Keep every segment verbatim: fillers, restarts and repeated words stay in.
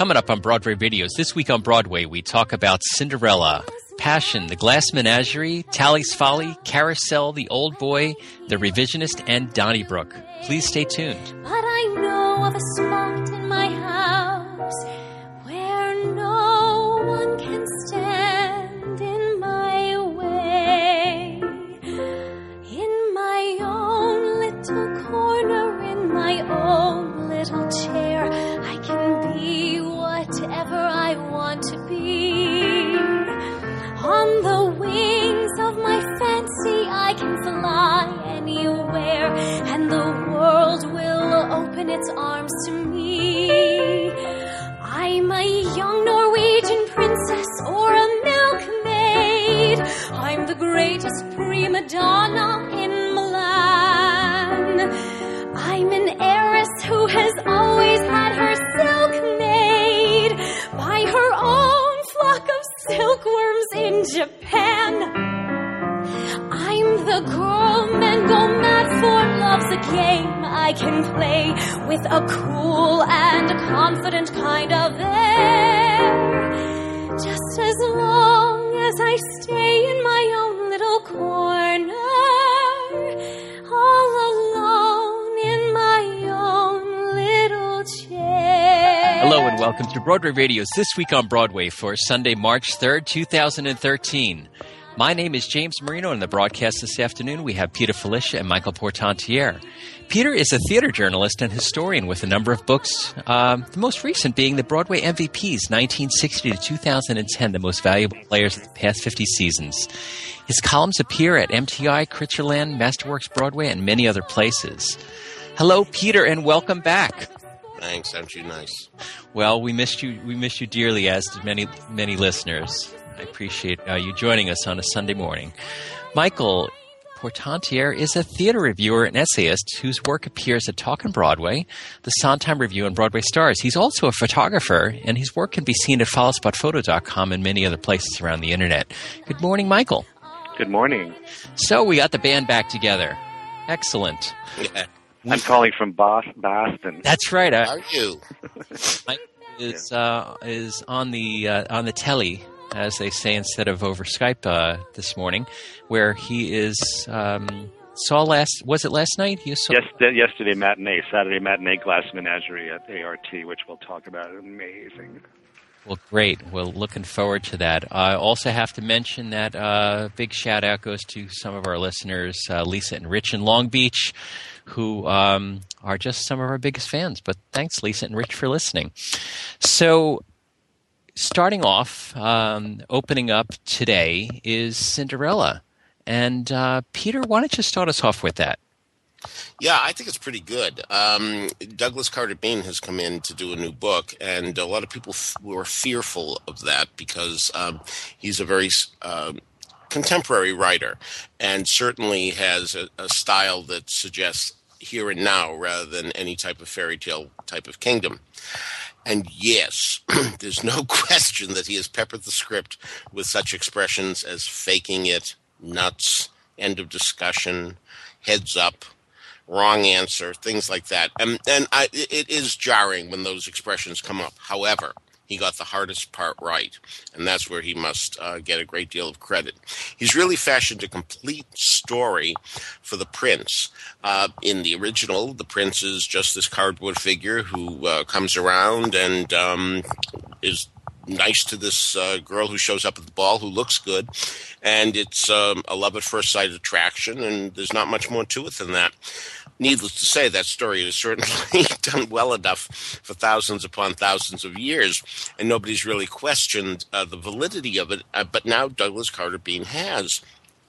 Coming up on Broadway Videos, this week on Broadway, we talk about Cinderella, Passion, The Glass Menagerie, Tally's Folly, Carousel, The Old Boy, The Revisionist, and Donnybrook. Please stay tuned. But I know of a spot in my house where no one can stand in my way. In my own little corner, in my own little chair, I can be whatever I want to be. On the wings of my fancy, I can fly anywhere, and the world will open its arms to me. I'm a young Norwegian princess or a milkmaid. I'm the greatest prima donna in Milan. I'm an heiress who has always had her silk made by her own flock of silkworms in Japan. I'm the girl men go mad for. Love's a game I can play with a cool and confident kind of air. Just as long as I stay in my own little corner, all alone in my own little chair. Hello and welcome to Broadway Videos, this week on Broadway for Sunday, March third, twenty thirteen. My name is James Marino, and in the broadcast this afternoon we have Peter Felicia and Michael Portantiere. Peter is a theater journalist and historian with a number of books, um, the most recent being the Broadway M V Ps, nineteen sixty to two thousand ten, the most valuable players of the past fifty seasons. His columns appear at M T I, Criticurland, Masterworks Broadway, and many other places. Hello, Peter, and welcome back. Thanks, aren't you nice? Well, we missed you. We missed you dearly, as did many, many listeners. I appreciate uh, you joining us on a Sunday morning. Michael Portantiere is a theater reviewer and essayist whose work appears at Talkin' Broadway, the Sondheim Review, and Broadway Stars. He's also a photographer, and his work can be seen at follow spot photo dot com and many other places around the internet. Good morning, Michael. Good morning. So we got the band back together. Excellent. Yeah. I'm calling from Bos- Boston. That's right. How are you? Michael is uh, is on the uh, on the telly, as they say, instead of over Skype uh, this morning, where he is um, saw last. Was it last night? You saw yes, yesterday matinee, Saturday matinee, Glass Menagerie at A R T, which we'll talk about. Amazing. Well, great. Well, looking forward to that. I also have to mention that uh, big shout out goes to some of our listeners, uh, Lisa and Rich in Long Beach, who um, are just some of our biggest fans. But thanks, Lisa and Rich, for listening. So, starting off, um, opening up today is Cinderella. And uh, Peter, why don't you start us off with that? Yeah, I think it's pretty good. Um, Douglas Carter Beane has come in to do a new book, and a lot of people f- were fearful of that because um, he's a very uh, contemporary writer and certainly has a, a style that suggests here and now rather than any type of fairy tale type of kingdom. And yes, there's no question that he has peppered the script with such expressions as faking it, nuts, end of discussion, heads up, wrong answer, things like that. And, and I, it is jarring when those expressions come up. However, he got the hardest part right, and that's where he must uh, get a great deal of credit. He's really fashioned a complete story for the prince. Uh, in the original, the prince is just this cardboard figure who uh, comes around and um, is nice to this uh, girl who shows up at the ball who looks good, and it's um, a love at first sight attraction, and there's not much more to it than that. Needless to say, that story is certainly done well enough for thousands upon thousands of years, and nobody's really questioned uh, the validity of it, uh, but now Douglas Carter Beane has.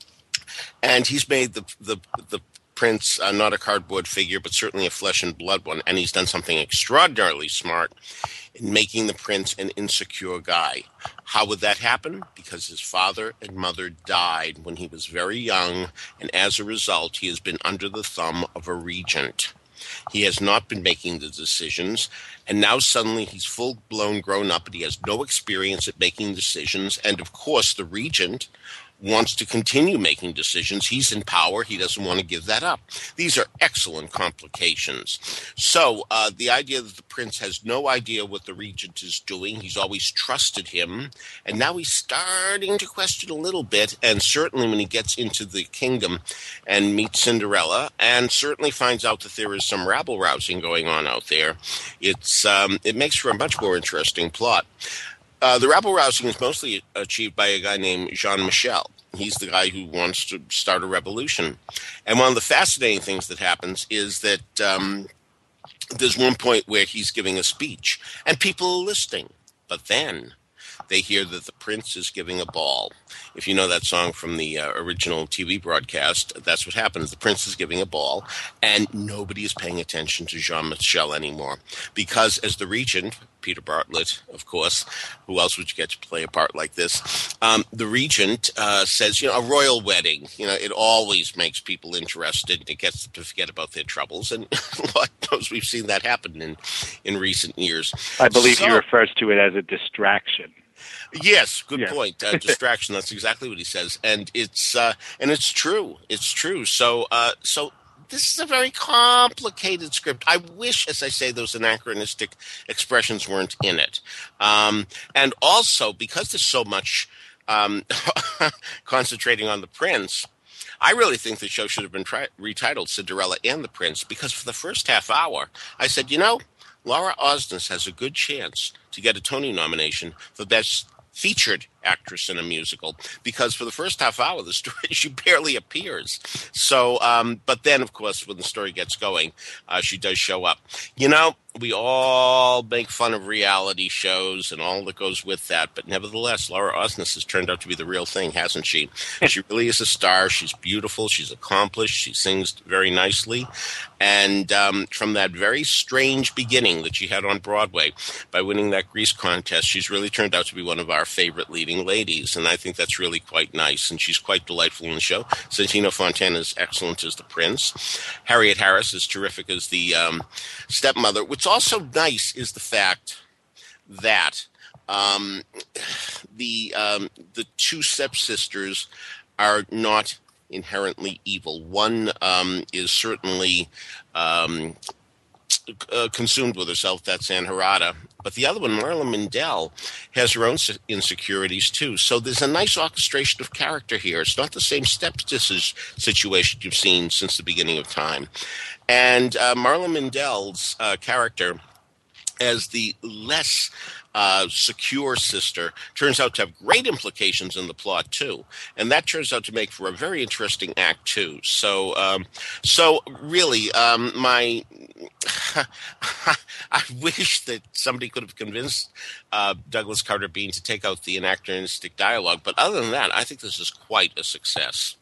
And he's made the the, the prince uh, not a cardboard figure, but certainly a flesh and blood one, and he's done something extraordinarily smart in making the prince an insecure guy. How would that happen? Because his father and mother died when he was very young, and as a result, he has been under the thumb of a regent. He has not been making the decisions, and now suddenly he's full-blown grown up, and he has no experience at making decisions, and of course the regent wants to continue making decisions. He's in power. He doesn't want to give that up. These are excellent complications. So uh, the idea that the prince has no idea what the regent is doing, he's always trusted him, and now he's starting to question a little bit, and certainly when he gets into the kingdom and meets Cinderella, and certainly finds out that there is some rabble-rousing going on out there, it's um, it makes for a much more interesting plot. Uh, the rabble-rousing is mostly achieved by a guy named Jean Michel. He's the guy who wants to start a revolution. And one of the fascinating things that happens is that um, there's one point where he's giving a speech, and people are listening. But then they hear that the prince is giving a ball. If you know that song from the uh, original T V broadcast, that's what happens. The prince is giving a ball, and nobody is paying attention to Jean Michel anymore. Because as the regent, Peter Bartlett, of course, who else would you get to play a part like this? Um, the regent uh, says, you know, a royal wedding, you know, it always makes people interested. It gets them to forget about their troubles. And Lord knows we've seen that happen in, in recent years. I believe so, he refers to it as a distraction. Yes, good yeah. point. Uh, distraction. That's exactly what he says, and it's uh, and it's true. It's true. So, uh, so this is a very complicated script. I wish, as I say, those anachronistic expressions weren't in it, um, and also because there's so much um, concentrating on the prince. I really think the show should have been tri- retitled Cinderella and the Prince, because for the first half hour, I said, you know, Laura Osnes has a good chance to get a Tony nomination for Best Featured Actress in a Musical, because for the first half hour of the story, she barely appears. So, um, but then, of course, when the story gets going, uh, she does show up. You know, we all make fun of reality shows and all that goes with that, but nevertheless, Laura Osnes has turned out to be the real thing, hasn't she? She really is a star. She's beautiful. She's accomplished. She sings very nicely. And um, from that very strange beginning that she had on Broadway, by winning that Grease contest, she's really turned out to be one of our favorite leading ladies, and I think that's really quite nice, and she's quite delightful in the show. Santino Fontana is excellent as the prince. Harriet Harris is terrific as the um, stepmother. What's also nice is the fact that um, the um, the two stepsisters are not inherently evil. One um, is certainly um, uh, consumed with herself, that's Anharada. But the other one, Marla Mindell, has her own insecurities too. So there's a nice orchestration of character here. It's not the same stepsisters situation you've seen since the beginning of time. And uh, Marla Mindell's uh, character as the less uh, secure sister turns out to have great implications in the plot too, and that turns out to make for a very interesting act too. So, um, so really, um, my I wish that somebody could have convinced uh, Douglas Carter Beane to take out the anachronistic dialogue, but other than that, I think this is quite a success.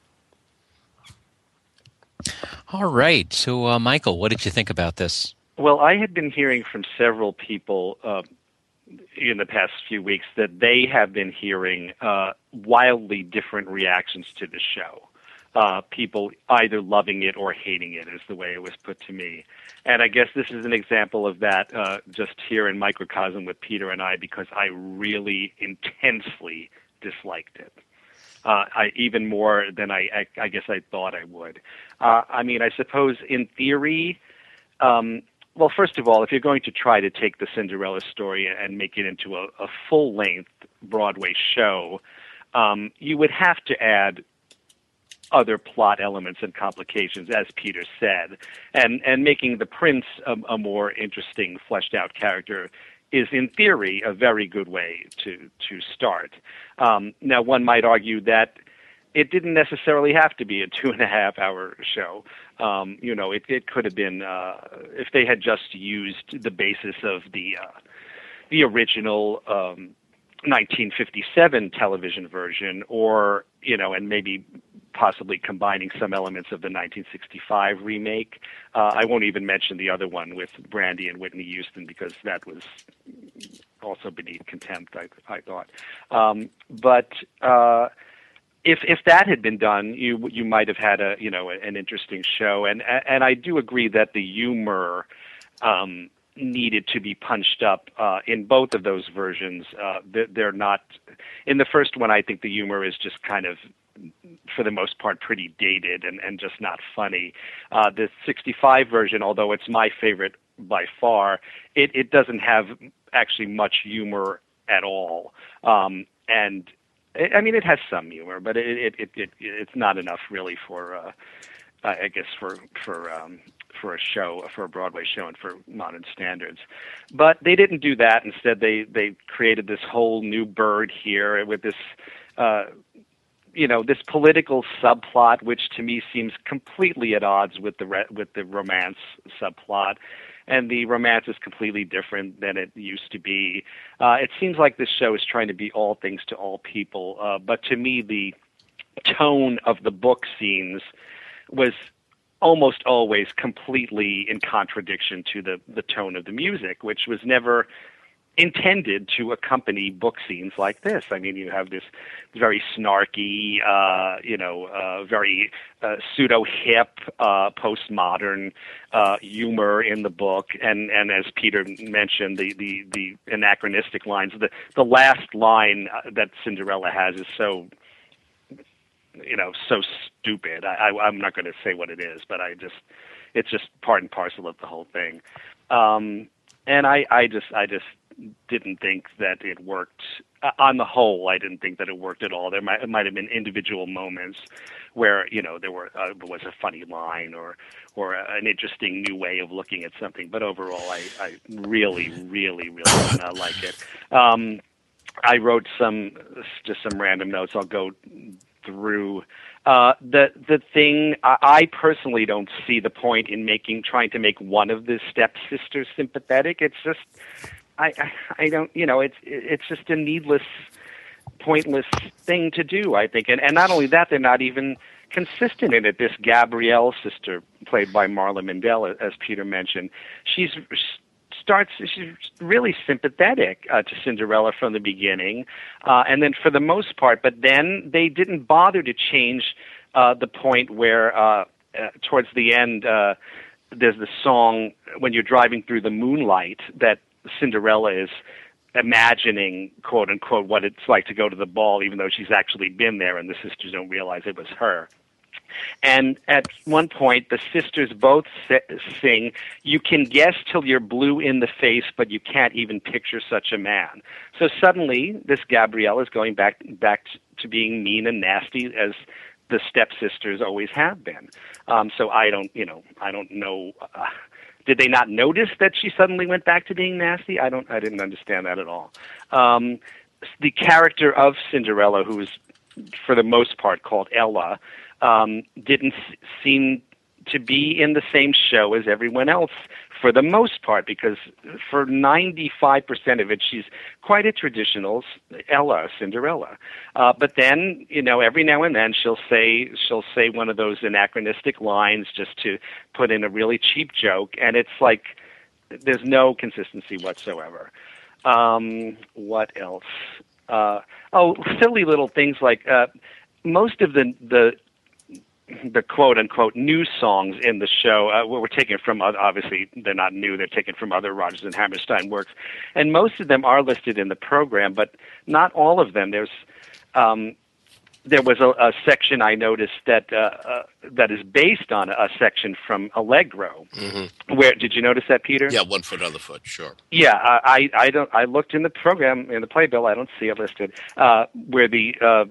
All right, so uh, Michael, what did you think about this? Well, I had been hearing from several people uh, in the past few weeks that they have been hearing uh, wildly different reactions to the show. Uh, people either loving it or hating it is the way it was put to me. And I guess this is an example of that uh, just here in microcosm with Peter and I, because I really intensely disliked it. Uh, I, even more than I, I, I guess I thought I would. Uh, I mean, I suppose in theory, um, well, first of all, if you're going to try to take the Cinderella story and make it into a, a full-length Broadway show, um, you would have to add other plot elements and complications, as Peter said, and and making the prince a, a more interesting, fleshed-out character is, in theory, a very good way to to start. Um, now, one might argue that it didn't necessarily have to be a two and a half hour show. Um, you know, it, it could have been uh, if they had just used the basis of the uh, the original um, nineteen fifty-seven television version, or you know, and maybe possibly combining some elements of the nineteen sixty-five remake. Uh, I won't even mention the other one with Brandy and Whitney Houston, because that was also beneath contempt, I, I thought. Um, but uh, if if that had been done, you you might have had a you know an interesting show. And and I do agree that the humor um, needed to be punched up uh, in both of those versions. Uh, they're not in the first one. I think the humor is just kind of for the most part, pretty dated and, and just not funny. Uh, the sixty-five version, although it's my favorite by far, it, it doesn't have actually much humor at all. Um, and it, I mean, it has some humor, but it, it, it, it it's not enough really for, uh, I guess, for for um, for a show, for a Broadway show, and for modern standards. But they didn't do that. Instead, they they created this whole new bird here with this. Uh, you know, this political subplot, which to me seems completely at odds with the re- with the romance subplot, and the romance is completely different than it used to be. Uh, it seems like this show is trying to be all things to all people, uh, but to me, the tone of the book scenes was almost always completely in contradiction to the the tone of the music, which was never intended to accompany book scenes like this. I mean, you have this very snarky, uh, you know, uh, very uh, pseudo-hip, uh, postmodern uh, humor in the book, and, and as Peter mentioned, the, the, the anachronistic lines. The the last line that Cinderella has is so, you know, so stupid. I, I, I'm not going to say what it is, but I just, it's just part and parcel of the whole thing. Um, and I, I just, I just. didn't think that it worked. Uh, on the whole, I didn't think that it worked at all. There might, it might have been individual moments where, you know, there were uh, was a funny line or or a, an interesting new way of looking at something. But overall, I, I really, really, really did not like it. Um, I wrote some, just some random notes. I'll go through. Uh, the the thing, I, I personally don't see the point in making, trying to make one of the stepsisters sympathetic. It's just, I, I don't, you know, it's it's just a needless, pointless thing to do, I think. And, and not only that, they're not even consistent in it. This Gabrielle sister, played by Marla Mandel, as Peter mentioned, she's starts, she's really sympathetic uh, to Cinderella from the beginning, uh, and then for the most part, but then they didn't bother to change uh, the point where, uh, uh, towards the end, uh, there's the song, When You're Driving Through the Moonlight, that Cinderella is imagining, quote unquote, what it's like to go to the ball, even though she's actually been there, and the sisters don't realize it was her. And at one point, the sisters both sing, "You can guess till you're blue in the face, but you can't even picture such a man." So suddenly, this Gabrielle is going back back to being mean and nasty as the stepsisters always have been. Um, so I don't, you know, I don't know. Uh, Did they not notice that she suddenly went back to being nasty? I don't. I didn't understand that at all. Um, the character of Cinderella, who is for the most part called Ella, um, didn't s- seem to be in the same show as everyone else for the most part, because for ninety-five percent of it, she's quite a traditional Ella, Cinderella. Uh, but then, you know, every now and then she'll say she'll say one of those anachronistic lines just to put in a really cheap joke, and it's like there's no consistency whatsoever. Um, what else? Uh, oh, silly little things like uh, most of the the the quote-unquote new songs in the show, uh, were taken from, obviously they're not new, they're taken from other Rodgers and Hammerstein works, and most of them are listed in the program, but not all of them. There's, um, there was a, a section I noticed that uh, uh, that is based on a section from Allegro. Mm-hmm. Where did you notice that, Peter? Yeah, One Foot, Other Foot, sure. Yeah, I, I don't. I looked in the program in the playbill. I don't see it listed uh, where the uh,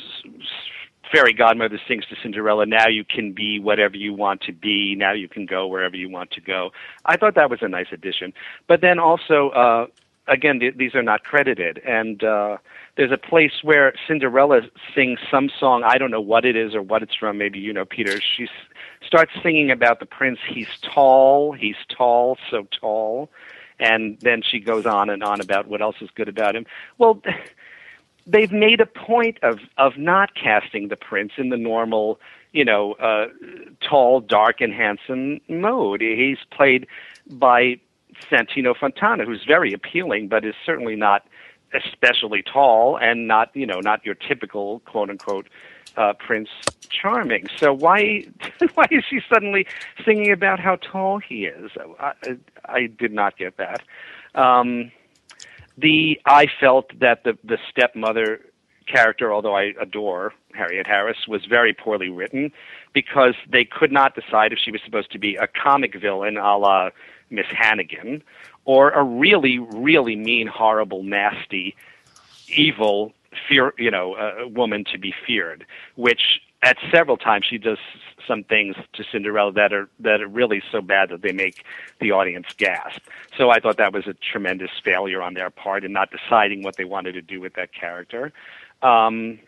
fairy godmother sings to Cinderella, "Now you can be whatever you want to be. Now you can go wherever you want to go." I thought that was a nice addition. But then also, uh, again, th- these are not credited. And uh, there's a place where Cinderella sings some song. I don't know what it is or what it's from. Maybe you know, Peter. She s- starts singing about the prince. He's tall. He's tall, so tall. And then she goes on and on about what else is good about him. Well, they've made a point of, of not casting the prince in the normal, you know, uh, tall, dark, and handsome mode. He's played by Santino Fontana, who's very appealing, but is certainly not especially tall and not, you know, not your typical, quote-unquote, uh, Prince Charming. So why why is she suddenly singing about how tall he is? I, I did not get that. Um The I felt that the the stepmother character, although I adore Harriet Harris, was very poorly written because they could not decide if she was supposed to be a comic villain a la Miss Hannigan or a really, really mean, horrible, nasty, evil, fear, you know, uh, woman to be feared, which at several times she does some things to Cinderella that are that are really so bad that they make the audience gasp. So I thought that was a tremendous failure on their part in not deciding what they wanted to do with that character. Um,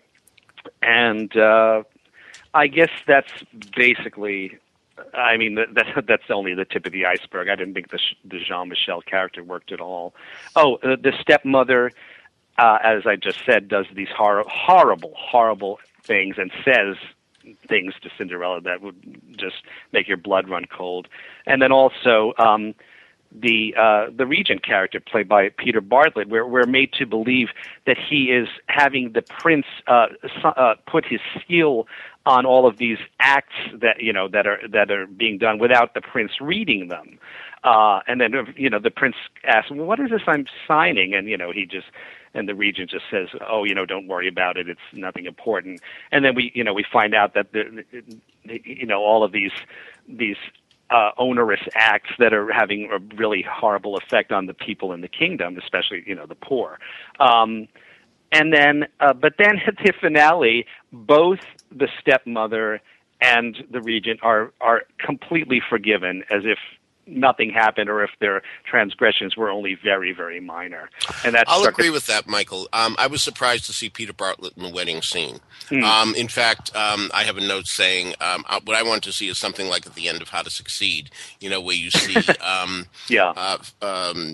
and uh, I guess that's basically, I mean, that, that, that's only the tip of the iceberg. I didn't think the, the Jean-Michel character worked at all. Oh, uh, the stepmother, uh, as I just said, does these hor- horrible, horrible things and says things to Cinderella that would just make your blood run cold. And then also um, the uh, the regent character played by Peter Bartlett, where we're made to believe that he is having the prince uh, uh, put his seal on all of these acts that you know that are that are being done without the prince reading them. Uh, and then you know the prince asks, "Well, what is this I'm signing?" And you know he just and the regent just says, "Oh, you know, don't worry about it. It's nothing important." And then we, you know, we find out that the, you know, all of these these uh, onerous acts that are having a really horrible effect on the people in the kingdom, especially you know the poor. Um, and then, uh, but then at the finale, both the stepmother and the regent are are completely forgiven, as if nothing happened, or if their transgressions were only very, very minor. And that's I'll agree with that, Michael. Um, I was surprised to see Peter Bartlett in the wedding scene. Mm. Um, in fact, um, I have a note saying um, what I want to see is something like at the end of How to Succeed, you know, where you see um, yeah. uh, um,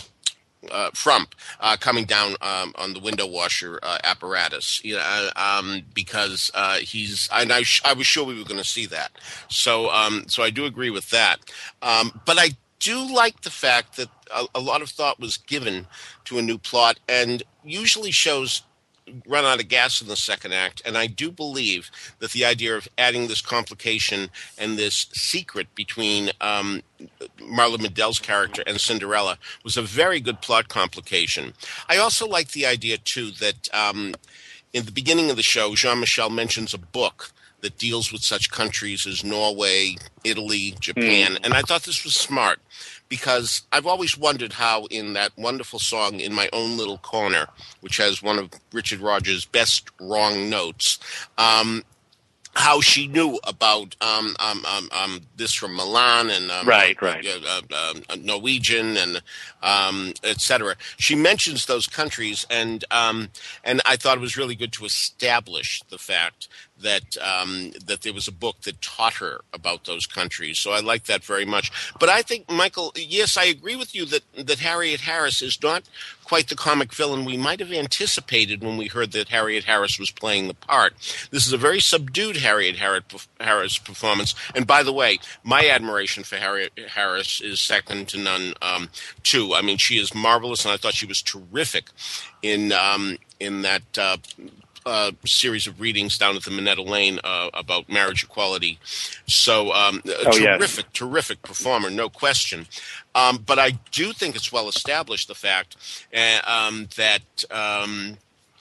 uh, Frump uh, coming down um, on the window washer uh, apparatus, you know, um, because uh, he's, and I, sh- I was sure we were going to see that. So, um, so I do agree with that. Um, but I do like the fact that a, a lot of thought was given to a new plot, and usually shows run out of gas in the second act, and I do believe that the idea of adding this complication and this secret between um, Marla Midell's character and Cinderella was a very good plot complication. I also like the idea, too, that um, in the beginning of the show, Jean-Michel mentions a book that deals with such countries as Norway, Italy, Japan, mm. and I thought this was smart, because I've always wondered how in that wonderful song, In My Own Little Corner, which has one of Richard Rodgers' best wrong notes, um, how she knew about um, um, um, um, this from Milan and um, right, right. Uh, uh, uh, Norwegian and um, et cetera. She mentions those countries, and um, and I thought it was really good to establish the fact that um, that there was a book that taught her about those countries. So I like that very much. But I think, Michael, yes, I agree with you that, that Harriet Harris is not quite the comic villain we might have anticipated when we heard that Harriet Harris was playing the part. This is a very subdued Harriet Harris performance. And by the way, my admiration for Harriet Harris is second to none, um, too. I mean, she is marvelous, and I thought she was terrific in um, in that uh, uh, series of readings down at the Minetta Lane uh, about marriage equality. So um, a oh, terrific, yeah. terrific performer, no question. Um, but I do think it's well established, the fact uh, um, that um,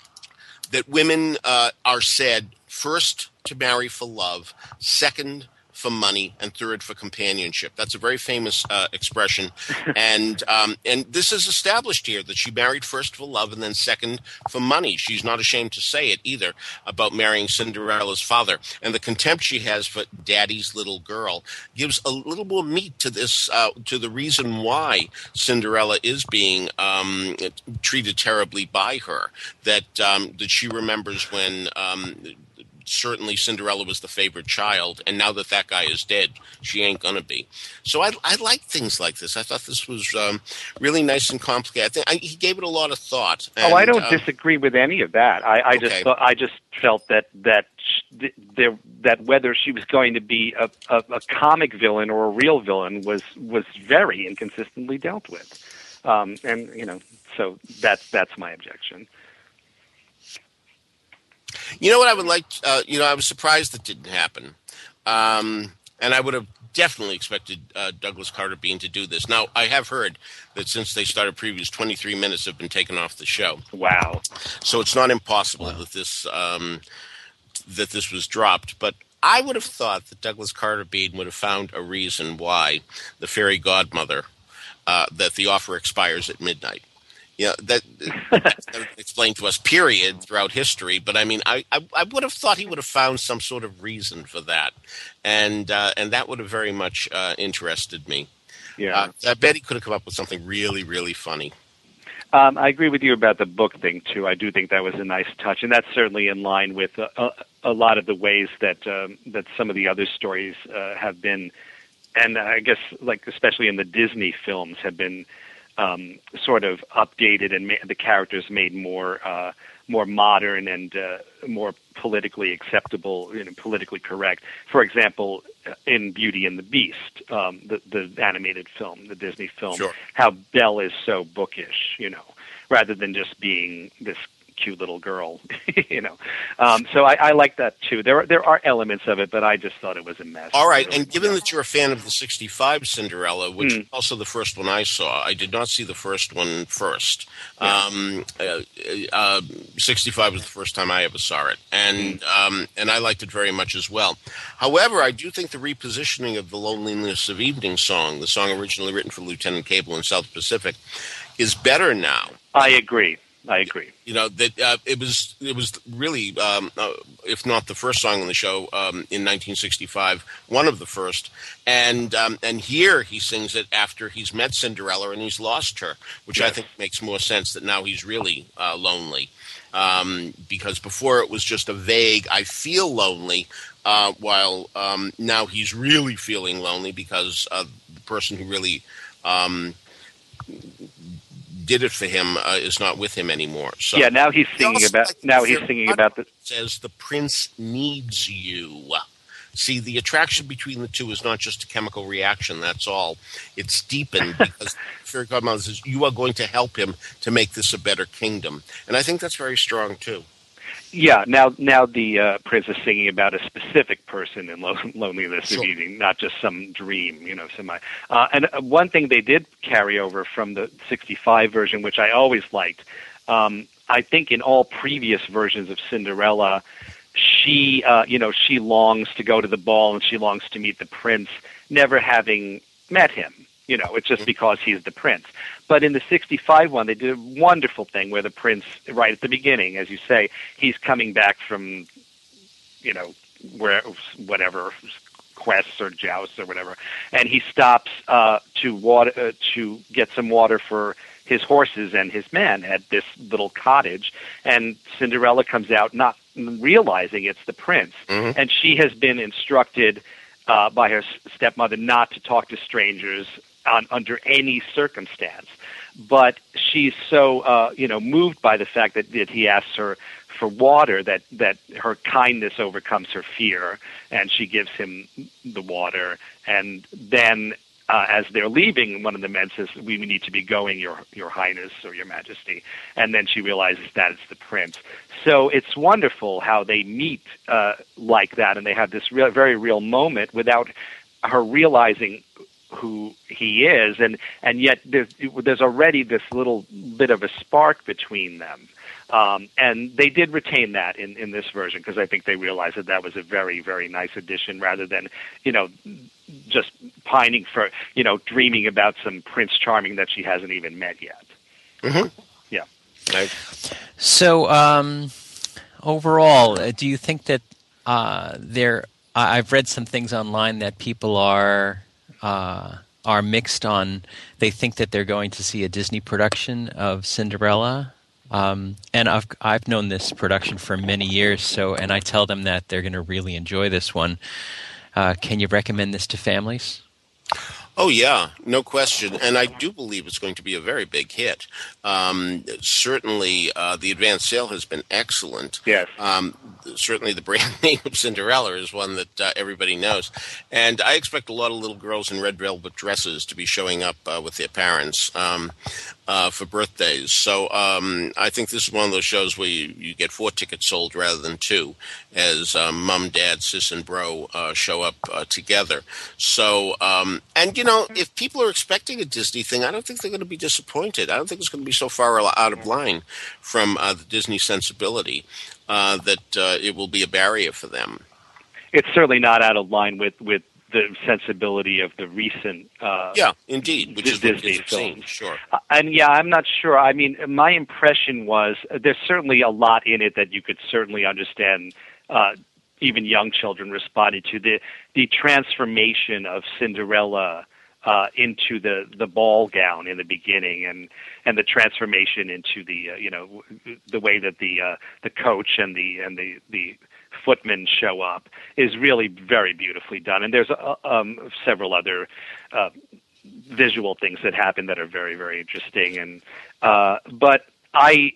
that women uh, are said first to marry for love, second for money, and third for companionship. That's a very famous uh, expression, and um, and this is established here that she married first for love and then second for money. She's not ashamed to say it either about marrying Cinderella's father, and the contempt she has for Daddy's little girl gives a little more meat to this, uh, to the reason why Cinderella is being um, treated terribly by her. That um, that she remembers when. Um, Certainly Cinderella was the favorite child, and now that that guy is dead, she ain't going to be. So I, I like things like this. I thought this was um, really nice and complicated. I think I, he gave it a lot of thought. And, oh, I don't um, disagree with any of that. I, I okay. just I just felt that that there that whether she was going to be a, a, a comic villain or a real villain was was very inconsistently dealt with, um, and you know, so that's that's my objection. You know what I would like, uh, you know, I was surprised that didn't happen. Um, and I would have definitely expected uh, Douglas Carter Beane to do this. Now, I have heard that since they started previews, twenty-three minutes have been taken off the show. Wow! So it's not impossible Wow. that this um, that this was dropped, but I would have thought that Douglas Carter Beane would have found a reason why the fairy godmother, uh, that the offer expires at midnight. Yeah, that, that's never been explained to us, period, throughout history. But I mean, I, I, I would have thought he would have found some sort of reason for that. And uh, and that would have very much uh, interested me. Yeah. Uh, I bet he could have come up with something really, really funny. Um, I agree with you about the book thing, too. I do think that was a nice touch. And that's certainly in line with uh, a, a lot of the ways that um, that some of the other stories uh, have been. And I guess, like, especially in the Disney films, have been Um, sort of updated and ma- the characters made more uh, more modern and uh, more politically acceptable, you know, politically correct. For example, in Beauty and the Beast, um, the, the animated film, the Disney film, Sure. how Belle is so bookish, you know, rather than just being this cute little girl, you know. Um, so I, I like that too. There are, there are elements of it, but I just thought it was a mess. All right, Really. and given that you're a fan of the sixty-five Cinderella, which Mm. is also the first one I saw, I did not see the first one first. Yeah. Um, uh, uh, sixty-five was the first time I ever saw it, and um, and I liked it very much as well. However, I do think the repositioning of The Loneliness of Evening Song, the song originally written for Lieutenant Cable in South Pacific, is better now. I agree. I agree. You know that uh, it was it was really, um, uh, if not the first song on the show um, in nineteen sixty-five, one of the first. And um, and here he sings it after he's met Cinderella and he's lost her, which Yes. I think makes more sense that now he's really uh, lonely. Um, because before it was just a vague, I feel lonely, uh, while um, now he's really feeling lonely because uh, the person who really Um, did it for him uh, is not with him anymore. So Yeah, now he's He singing also about. likes Now the he's fairy singing godmother about the. says the prince needs you. See, the attraction between the two is not just a chemical reaction. That's all. It's deepened because fairy godmother says you are going to help him to make this a better kingdom, and I think that's very strong too. Yeah, now now the uh, prince is singing about a specific person in lo- loneliness Sure. of evening, not just some dream, you know. Some uh, and uh, one thing they did carry over from the sixty-five version, which I always liked. Um, I think in all previous versions of Cinderella, she uh, you know she longs to go to the ball and she longs to meet the prince, never having met him. You know, it's just because he's the prince. But in the sixty-five one, they did a wonderful thing where the prince, right at the beginning, as you say, he's coming back from, you know, where whatever quests or jousts or whatever, and he stops uh, to water uh, to get some water for his horses and his men at this little cottage, and Cinderella comes out not realizing it's the prince, Mm-hmm. and she has been instructed uh, by her stepmother not to talk to strangers on, under any circumstance. But she's so, uh, you know, moved by the fact that, that he asks her for water that, that her kindness overcomes her fear, and she gives him the water. And then uh, as they're leaving, one of the men says, we need to be going, your your highness or your majesty. And then she realizes that it's the prince. So it's wonderful how they meet uh, like that, and they have this real, very real moment without her realizing who he is, and and yet there's there's already this little bit of a spark between them, um, and they did retain that in, in this version because I think they realized that that was a very very nice addition rather than you know just pining for you know dreaming about some Prince Charming that she hasn't even met yet. Mm-hmm. Yeah. I, So, um, overall, uh, do you think that uh, there? I- I've read some things online that people are uh, are mixed on. They think that they're going to see a Disney production of Cinderella, um, and I've I've known this production for many years. So, and I tell them that they're going to really enjoy this one. Uh, can you recommend this to families? Oh, yeah, no question. And I do believe it's going to be a very big hit. Um, certainly, uh, the advanced sale has been excellent. Yes. Um, certainly, the brand name of Cinderella is one that uh, everybody knows. And I expect a lot of little girls in red velvet dresses to be showing up uh, with their parents. Um, uh, for birthdays. So um, I think this is one of those shows where you, you get four tickets sold rather than two, as um, mom, dad, sis, and bro uh, show up uh, together. So, um, and you know, if people are expecting a Disney thing, I don't think they're going to be disappointed. I don't think it's going to be so far out of line from uh, the Disney sensibility uh, that uh, it will be a barrier for them. It's certainly not out of line with, with the sensibility of the recent uh, yeah, indeed, which is Disney what films. Sure. Uh, and yeah, I'm not sure. I mean, my impression was uh, there's certainly a lot in it that you could certainly understand. Uh, even young children responded to the the transformation of Cinderella uh, into the, the ball gown in the beginning, and, and the transformation into the uh, you know the way that the uh, the coach and the and the the footmen show up is really very beautifully done. And there's uh, um, several other uh, visual things that happen that are very, very interesting. And uh, but I,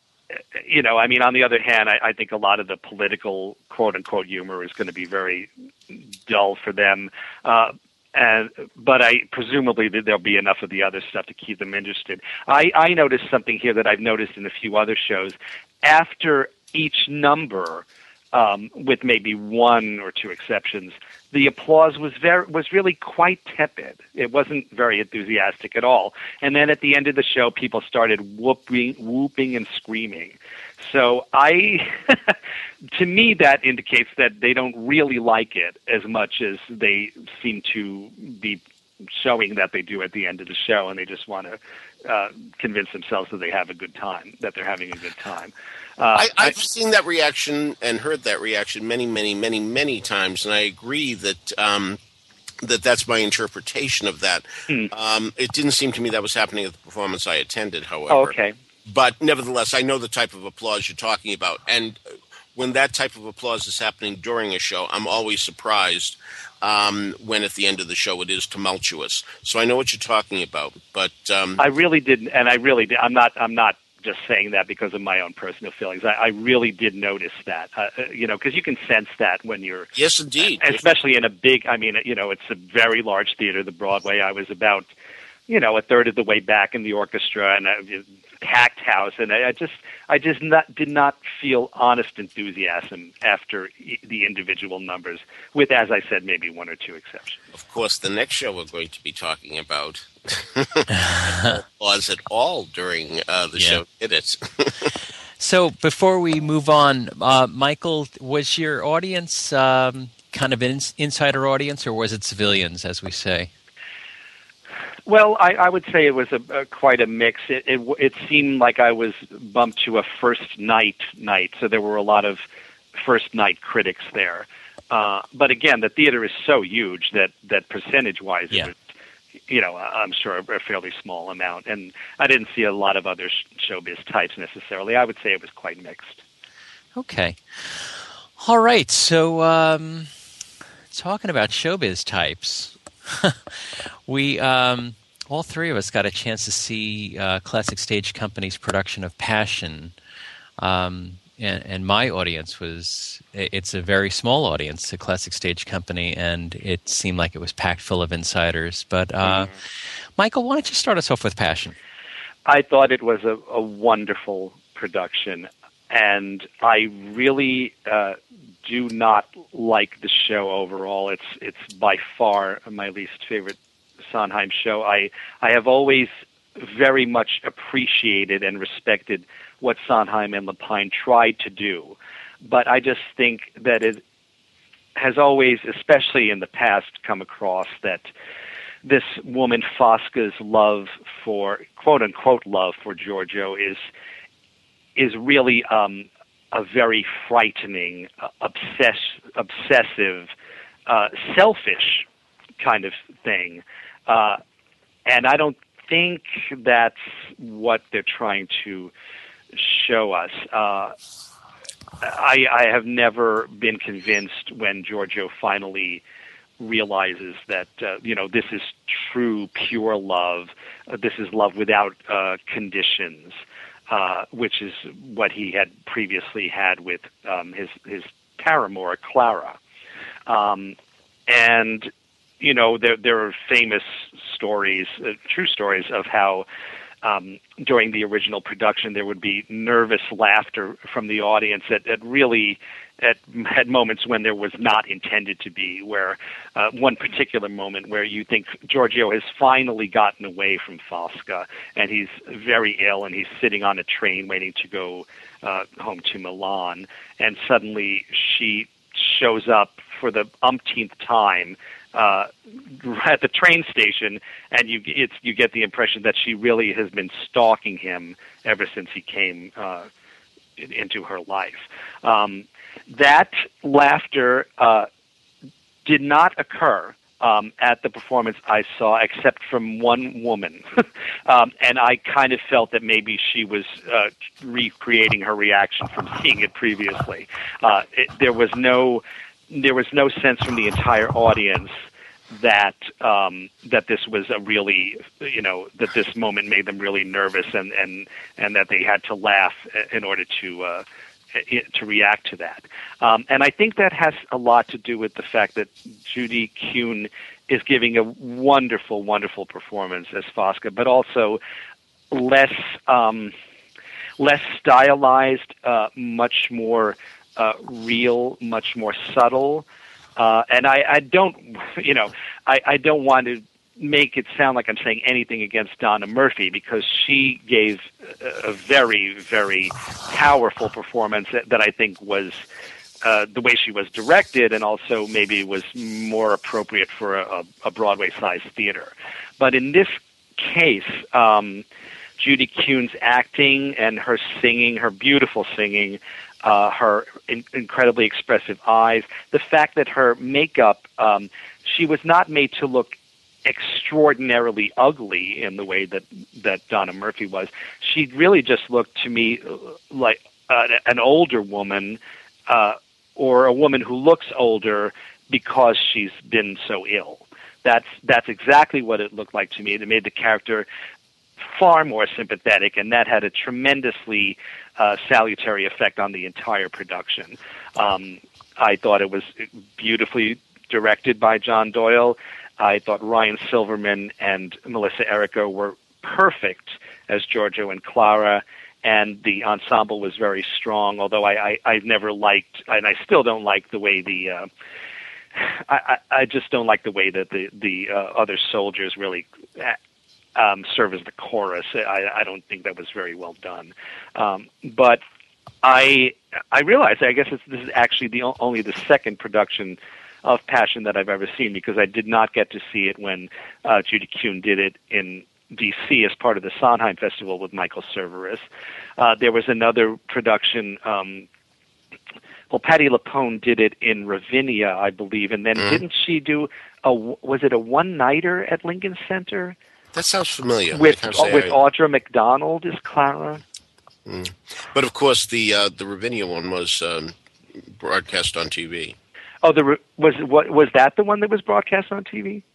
you know, I mean, on the other hand, I, I think a lot of the political quote unquote humor is going to be very dull for them. Uh, and but I presumably there'll be enough of the other stuff to keep them interested. I, I noticed something here that I've noticed in a few other shows. After each number, Um, with maybe one or two exceptions, the applause was very was really quite tepid. It wasn't very enthusiastic at all. And then at the end of the show, people started whooping, whooping and screaming. So I, to me, that indicates that they don't really like it as much as they seem to be showing that they do at the end of the show, and they just want to uh, convince themselves that they have a good time, that they're having a good time. Uh, I, I've I, seen that reaction and heard that reaction many, many, many, many times, and I agree that um, that that's my interpretation of that. Hmm. Um, it didn't seem to me that was happening at the performance I attended, however. Oh, okay. But nevertheless, I know the type of applause you're talking about, and when that type of applause is happening during a show, I'm always surprised um, when at the end of the show it is tumultuous. So I know what you're talking about, but um, I really didn't, and I really did. I'm not. I'm not. just saying that because of my own personal feelings. I, I really did notice that, uh, you know, because you can sense that when you're... Yes, indeed. Especially in a big, I mean, you know, it's a very large theater, the Broadway. I was about, you know, a third of the way back in the orchestra, and a packed house, and I, I just I just not, did not feel honest enthusiasm after the individual numbers, with, as I said, maybe one or two exceptions. Of course, the next show we're going to be talking about was at all during uh, the yeah. show did it. So before we move on, uh, Michael, was your audience um, kind of an insider audience, or was it civilians, as we say? Well, I, I would say it was a, a quite a mix. It, it it seemed like I was bumped to a first night night, so there were a lot of first night critics there. Uh, but again, the theater is so huge that, that percentage-wise, yeah. it was, you know, I'm sure a fairly small amount. And I didn't see a lot of other showbiz types necessarily. I would say it was quite mixed. Okay. All right. So um, talking about showbiz types, we um, all three of us got a chance to see uh, Classic Stage Company's production of Passion. Um, and, and my audience was, it's a very small audience, the Classic Stage Company, and it seemed like it was packed full of insiders. But uh, mm. Michael, why don't you start us off with Passion? I thought it was a, a wonderful production, and I really uh, do not like the show overall. It's it's by far my least favorite Sondheim show. I I have always very much appreciated and respected what Sondheim and Lapine tried to do, but I just think that it has always, especially in the past, come across that this woman Fosca's love for, quote unquote love for Giorgio is is really um, a very frightening, uh, obsess, obsessive, uh, selfish kind of thing. Uh, and I don't think that's what they're trying to show us. Uh, I, I have never been convinced when Giorgio finally realizes that, uh, you know, this is true, pure love. Uh, this is love without uh, conditions, uh, which is what he had previously had with um, his, his paramour, Clara. Um, and, you know, there, there are famous stories, uh, true stories of how um, during the original production, there would be nervous laughter from the audience at, at really at, at moments when there was not intended to be, where uh, one particular moment where you think Giorgio has finally gotten away from Fosca, and he's very ill, and he's sitting on a train waiting to go uh, home to Milan, and suddenly she shows up for the umpteenth time uh, at the train station, and you it's, you get the impression that she really has been stalking him ever since he came uh, into her life. Um, that laughter uh, did not occur um, at the performance I saw, except from one woman. um, and I kind of felt that maybe she was uh, recreating her reaction from seeing it previously. Uh, it, there was no, there was no sense from the entire audience that um, that this was a really, you know, that this moment made them really nervous, and, and, and that they had to laugh in order to uh, to react to that. Um, and I think that has a lot to do with the fact that Judy Kuhn is giving a wonderful, wonderful performance as Fosca, but also less um, less stylized, uh, much more uh, real, much more subtle. Uh, and I, I don't, you know, I, I don't want to make it sound like I'm saying anything against Donna Murphy, because she gave a, a very, very powerful performance that, that I think was uh, the way she was directed, and also maybe was more appropriate for a, a Broadway-sized theater. But in this case, um, Judy Kuhn's acting and her singing, her beautiful singing, uh, her in- incredibly expressive eyes, the fact that her makeup, um, she was not made to look extraordinarily ugly in the way that, that Donna Murphy was. She really just looked to me like uh, an older woman, uh, or a woman who looks older because she's been so ill. That's that's exactly what it looked like to me. It made the character far more sympathetic, and that had a tremendously uh, salutary effect on the entire production. Um, I thought it was beautifully directed by John Doyle. I thought Ryan Silverman and Melissa Errico were perfect as Giorgio and Clara, and the ensemble was very strong, although I, I, I never liked, and I still don't like the way the, uh, I, I just don't like the way that the, the uh, other soldiers really um, serve as the chorus. I, I don't think that was very well done. Um, but I I realized, I guess it's, this is actually the only the second production of Passion that I've ever seen, because I did not get to see it when uh, Judy Kuhn did it in D C as part of the Sondheim Festival with Michael Cerveris. Uh, there was another production, um, well, Patti LuPone did it in Ravinia, I believe, and then mm. didn't she do, a, was it a one-nighter at Lincoln Center? That sounds familiar. With, uh, with Audra McDonald as Clara? Mm. But, of course, the uh, the Ravinia one was um, broadcast on T V. Oh, the was what was that the one that was broadcast on T V?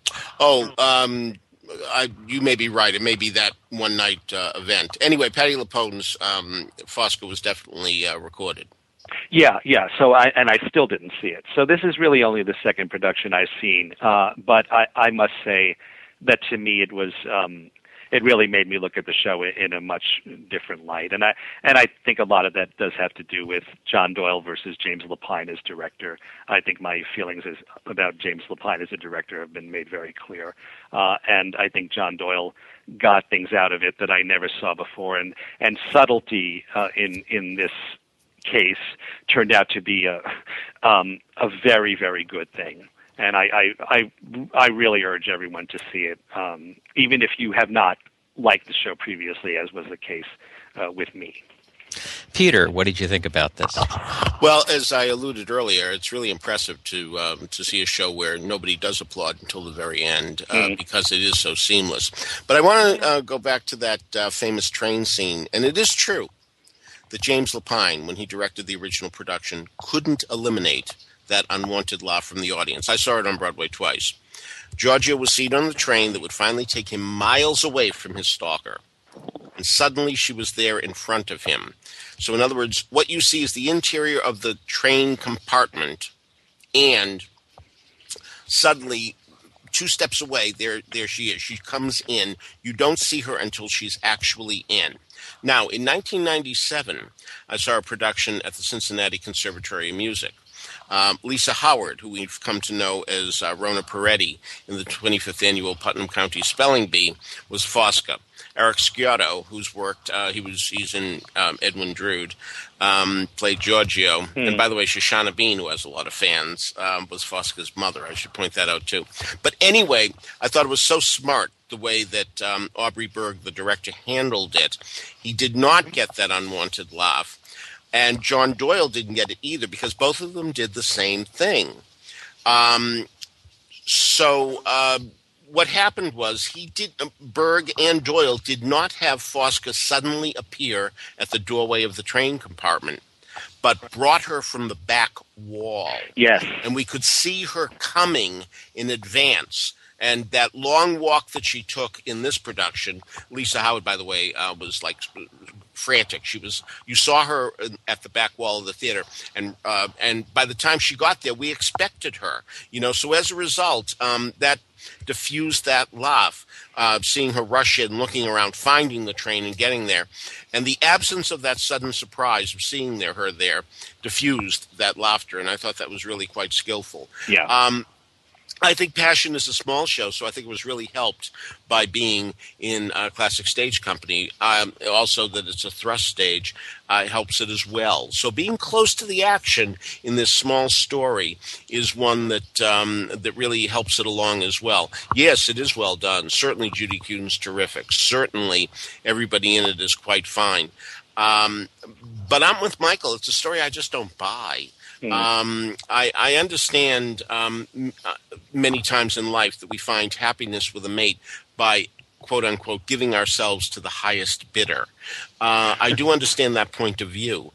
Oh, um, I, you may be right. It may be that one night uh, event. Anyway, Patti LuPone's um, Fosca was definitely uh, recorded. Yeah, yeah. So I and I still didn't see it. So this is really only the second production I've seen. Uh, but I, I must say that to me it was. Um, It really made me look at the show in a much different light, and I and I think a lot of that does have to do with John Doyle versus James Lapine as director. I think my feelings is, about James Lapine as a director have been made very clear, uh, and I think John Doyle got things out of it that I never saw before, and and subtlety uh, in in this case turned out to be a um, a very very good thing. And I, I, I, I really urge everyone to see it, um, even if you have not liked the show previously, as was the case uh, with me. Peter, what did you think about this? Well, as I alluded earlier, it's really impressive to um, to see a show where nobody does applaud until the very end, uh, mm. because it is so seamless. But I want to uh, go back to that uh, famous train scene, and it is true that James Lapine, when he directed the original production, couldn't eliminate that unwanted laugh from the audience. I saw it on Broadway twice. Giorgio was seated on the train that would finally take him miles away from his stalker, and suddenly she was there in front of him. So in other words, what you see is the interior of the train compartment, and suddenly two steps away, there there she is. She comes in. You don't see her until she's actually in. Now, in nineteen ninety-seven, I saw a production at the Cincinnati Conservatory of Music. Um, Lisa Howard, who we've come to know as uh, Rona Peretti in the twenty-fifth annual Putnam County Spelling Bee, was Fosca. Eric Sciotto, who's worked, uh, he was he's in um, Edwin Drood, um, played Giorgio. Hmm. And by the way, Shoshana Bean, who has a lot of fans, um, was Fosca's mother. I should point that out too. But anyway, I thought it was so smart the way that um, Aubrey Berg, the director, handled it. He did not get that unwanted laugh. And John Doyle didn't get it either because both of them did the same thing. Um, so... Uh, What happened was he did Berg and Doyle did not have Fosca suddenly appear at the doorway of the train compartment, but brought her from the back wall. Yes. And we could see her coming in advance. And that long walk that she took in this production, Lisa Howard, by the way, uh, was like frantic. She was. You saw her at the back wall of the theater, and uh, and by the time she got there, we expected her. You know, so as a result, um, that diffused that laugh, uh, seeing her rush in, looking around, finding the train and getting there. And the absence of that sudden surprise of seeing there, her there diffused that laughter. And I thought that was really quite skillful. Yeah. Um, I think Passion is a small show, so I think it was really helped by being in a classic stage company. Um, also, that it's a thrust stage uh, helps it as well. So being close to the action in this small story is one that um, that really helps it along as well. Yes, it is well done. Certainly Judy Kuhn's terrific. Certainly everybody in it is quite fine. Um, but I'm with Michael. It's a story I just don't buy. Mm. Um, I, I understand um, m- uh, many times in life that we find happiness with a mate by, quote unquote, giving ourselves to the highest bidder. Uh, I do understand that point of view.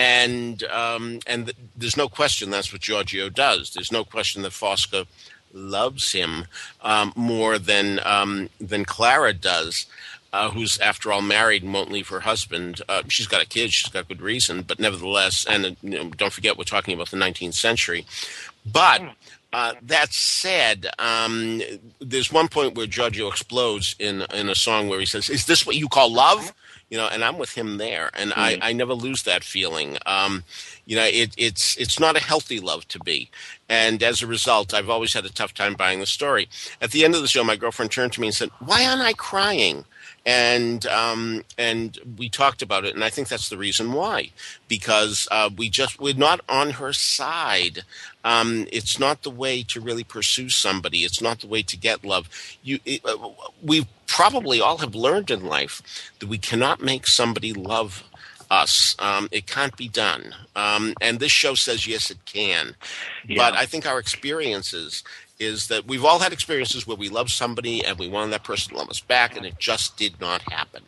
And um, and th- there's no question that's what Giorgio does. There's no question that Fosca loves him um, more than um, than Clara does. Uh, who's, after all, married and won't leave her husband. Uh, she's got a kid. She's got good reason. But nevertheless, and uh, you know, don't forget, we're talking about the nineteenth century. But uh, that said, um, there's one point where Giorgio explodes in in a song where he says, "Is this what you call love?" You know, and I'm with him there. And mm. I, I never lose that feeling. Um, you know, it, it's it's not a healthy love to be. And as a result, I've always had a tough time buying the story. At the end of the show, my girlfriend turned to me and said, "Why aren't I crying?" And um, and we talked about it, and I think that's the reason why, because uh, we just we're not on her side. Um, it's not the way to really pursue somebody. It's not the way to get love. You, it, uh, we probably all have learned in life that we cannot make somebody love us. Um, it can't be done. Um, and this show says yes, it can. Yeah. But I think our experiences is that we've all had experiences where we love somebody and we wanted that person to love us back, and it just did not happen.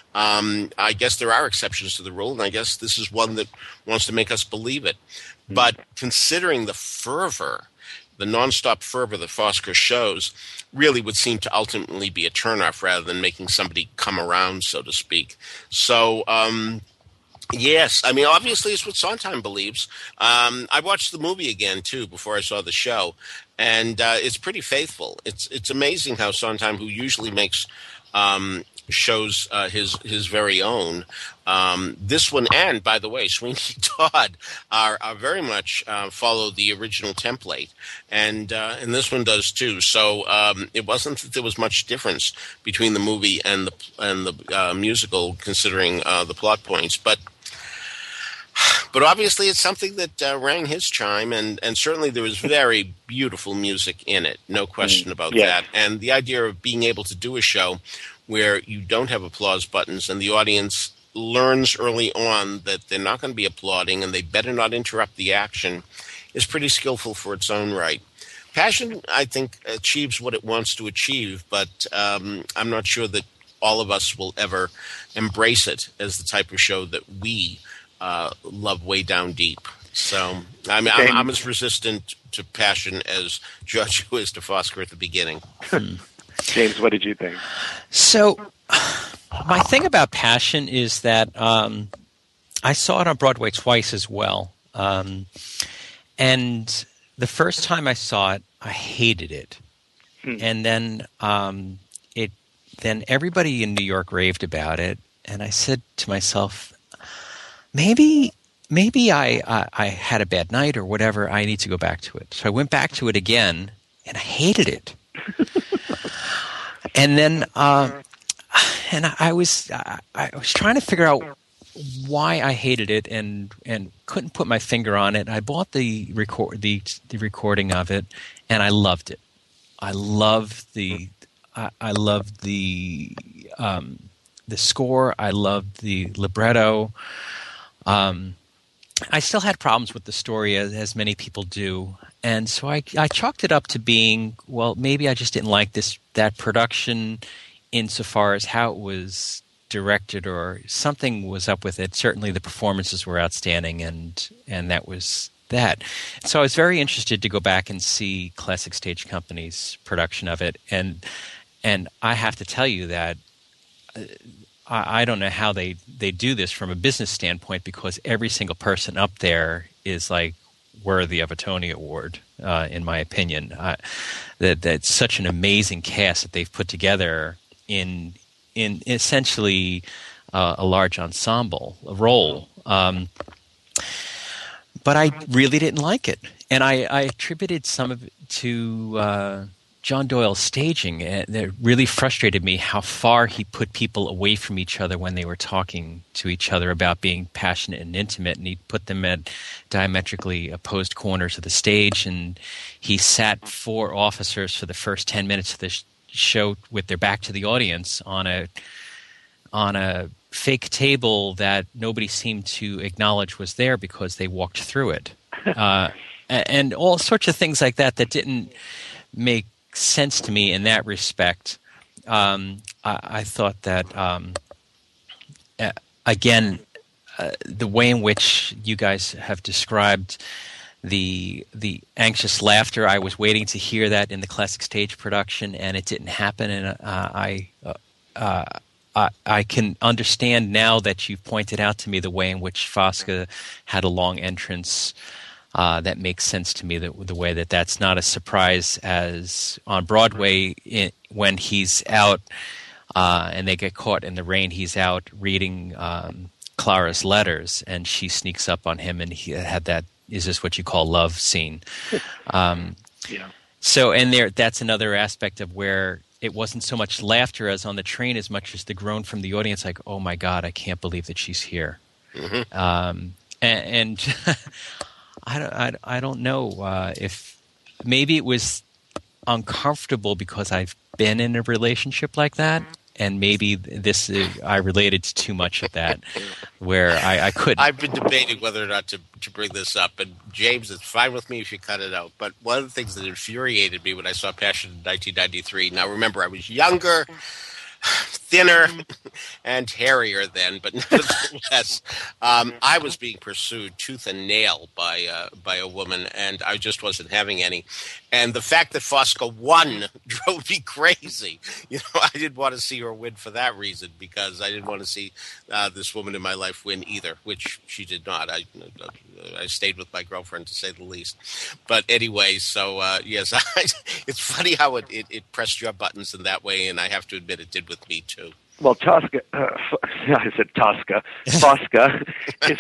Um, I guess there are exceptions to the rule, and I guess this is one that wants to make us believe it. Mm-hmm. But considering the fervor, the nonstop fervor that Fosca shows, really would seem to ultimately be a turnoff rather than making somebody come around, so to speak. So, um, yes, I mean, obviously it's what Sondheim believes. Um, I watched the movie again, too, before I saw the show, and uh, it's pretty faithful. It's it's amazing how Sondheim, who usually makes um, shows uh, his his very own, um, this one, and by the way, Sweeney Todd are, are very much uh, follow the original template, and uh, and this one does too. So um, it wasn't that there was much difference between the movie and the and the uh, musical, considering uh, the plot points, but. But obviously it's something that uh, rang his chime, and, and certainly there was very beautiful music in it, no question about yeah. that. And the idea of being able to do a show where you don't have applause buttons and the audience learns early on that they're not going to be applauding and they better not interrupt the action is pretty skillful for its own right. Passion, I think, achieves what it wants to achieve, but um, I'm not sure that all of us will ever embrace it as the type of show that we Uh, love way down deep. So I mean, I'm, I'm as resistant to Passion as Giorgio is to Fosca at the beginning. James, what did you think? So my thing about Passion is that um, I saw it on Broadway twice as well. Um, and the first time I saw it, I hated it. Hmm. And then um, it, then everybody in New York raved about it, and I said to myself, maybe, maybe I, I, I had a bad night or whatever. I need to go back to it. So I went back to it again, and I hated it. And then, uh, and I was, I, I was trying to figure out why I hated it, and, and couldn't put my finger on it. I bought the record, the the recording of it, and I loved it. I loved the, I, I loved the, um, the score. I loved the libretto. Um, I still had problems with the story, as, as many people do, and so I, I chalked it up to being, well, maybe I just didn't like this that production, insofar as how it was directed, or something was up with it. Certainly, the performances were outstanding, and and that was that. So I was very interested to go back and see Classic Stage Company's production of it, and and I have to tell you that uh, I, I don't know how they, they do this from a business standpoint, because every single person up there is like worthy of a Tony Award, uh, in my opinion. Uh, that that's such an amazing cast that they've put together in in essentially uh, a large ensemble, a role. Um, But I really didn't like it, and I, I attributed some of it to uh, John Doyle's staging. And it really frustrated me how far he put people away from each other when they were talking to each other about being passionate and intimate, and he put them at diametrically opposed corners of the stage, and he sat four officers for the first ten minutes of the sh- show with their back to the audience on a on a fake table that nobody seemed to acknowledge was there because they walked through it. Uh, and all sorts of things like that that didn't make sense to me in that respect. Um, I, I thought that, um, uh, again, uh, the way in which you guys have described the the anxious laughter, I was waiting to hear that in the Classic Stage production, and it didn't happen. And uh, I... Uh, uh, I, I can understand now that you've pointed out to me the way in which Fosca had a long entrance. Uh, that makes sense to me, the, the way that that's not a surprise as on Broadway in, when he's out uh, and they get caught in the rain, he's out reading um, Clara's letters, and she sneaks up on him, and he had that, is this what you call love scene? Um, yeah. So, and there, that's another aspect of where it wasn't so much laughter as on the train as much as the groan from the audience, like, oh my God, I can't believe that she's here. Mm-hmm. Um, and, and I, don't, I, I don't know uh, if maybe it was uncomfortable because I've been in a relationship like that, and maybe this uh, I related to too much of that, where I, I couldn't. I've been debating whether or not to, to bring this up, and James, it's fine with me if you cut it out. But one of the things that infuriated me when I saw Passion in nineteen ninety-three, now remember, I was younger, thinner, and hairier then, but nevertheless, um, I was being pursued tooth and nail by uh, by a woman, and I just wasn't having any. And the fact that Fosca won drove me crazy. You know, I didn't want to see her win for that reason, because I didn't want to see uh, this woman in my life win either, which she did not. I I stayed with my girlfriend, to say the least. But anyway, so uh, yes, I, it's funny how it, it, it pressed your buttons in that way, and I have to admit it did with me too. Well, Tosca, uh, I said Tosca, Fosca is...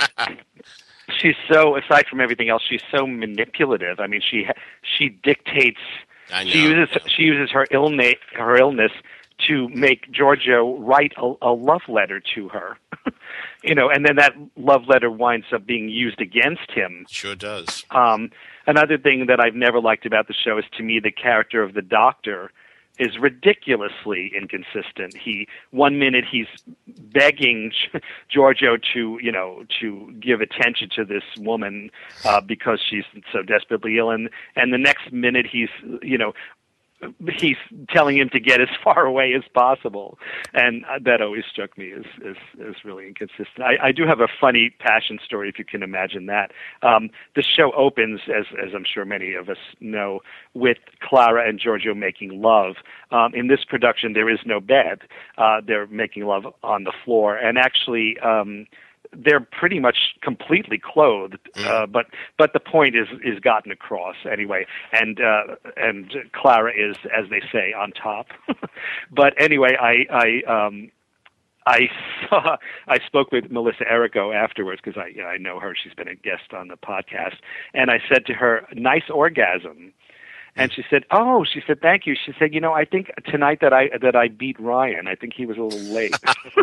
She's so, aside from everything else, she's so manipulative. I mean, she she dictates. I know. She uses she uses her illness her illness to make Giorgio write a, a love letter to her. You know, and then that love letter winds up being used against him. Sure does. Um, another thing that I've never liked about the show is, to me, the character of the doctor is ridiculously inconsistent. He one minute he's begging Giorgio to, you know, to give attention to this woman uh, because she's so desperately ill, and and the next minute he's, you know, he's telling him to get as far away as possible, and that always struck me as as, as really inconsistent. I, I do have a funny passion story, if you can imagine that. Um, the show opens, as as I'm sure many of us know, with Clara and Giorgio making love. Um, in this production, there is no bed; uh, they're making love on the floor, and actually. Um, they're pretty much completely clothed, uh, but but the point is is gotten across anyway, and uh, and Clara is, as they say, on top. But anyway, I I um, I saw I spoke with Melissa Errico afterwards because I you know, I know her. She's been a guest on the podcast, and I said to her, "Nice orgasm." And she said, "Oh," she said, "Thank you." She said, "You know, I think tonight that I that I beat Ryan. I think he was a little late."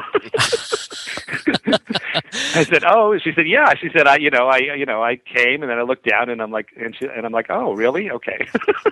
I said, "Oh," she said, "Yeah." She said, "I, you know, I, you know, I came and then I looked down and I'm like, and, she, and I'm like, oh, really? Okay."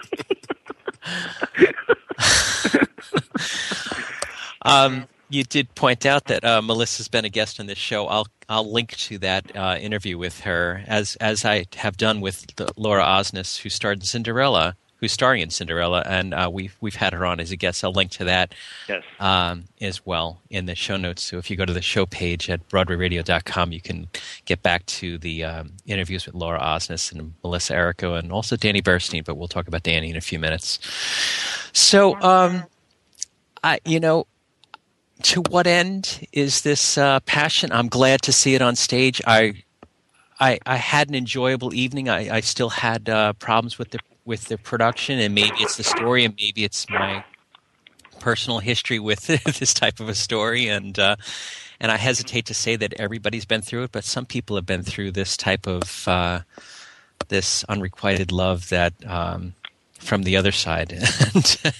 um, you did point out that uh, Melissa's been a guest on this show. I'll I'll link to that uh, interview with her, as as I have done with the, Laura Osnes, who starred in Cinderella. Who's starring in Cinderella, and uh, we've we've had her on as a guest. I'll link to that yes. um, as well in the show notes. So if you go to the show page at broadway radio dot com, you can get back to the um, interviews with Laura Osnes and Melissa Errico, and also Danny Burstein. But we'll talk about Danny in a few minutes. So, um, I you know, to what end is this uh, passion? I'm glad to see it on stage. I I, I had an enjoyable evening. I, I still had uh, problems with the with the production, and maybe it's the story, and maybe it's my personal history with this type of a story, and uh, and I hesitate to say that everybody's been through it, but some people have been through this type of uh, this unrequited love that um, from the other side, and,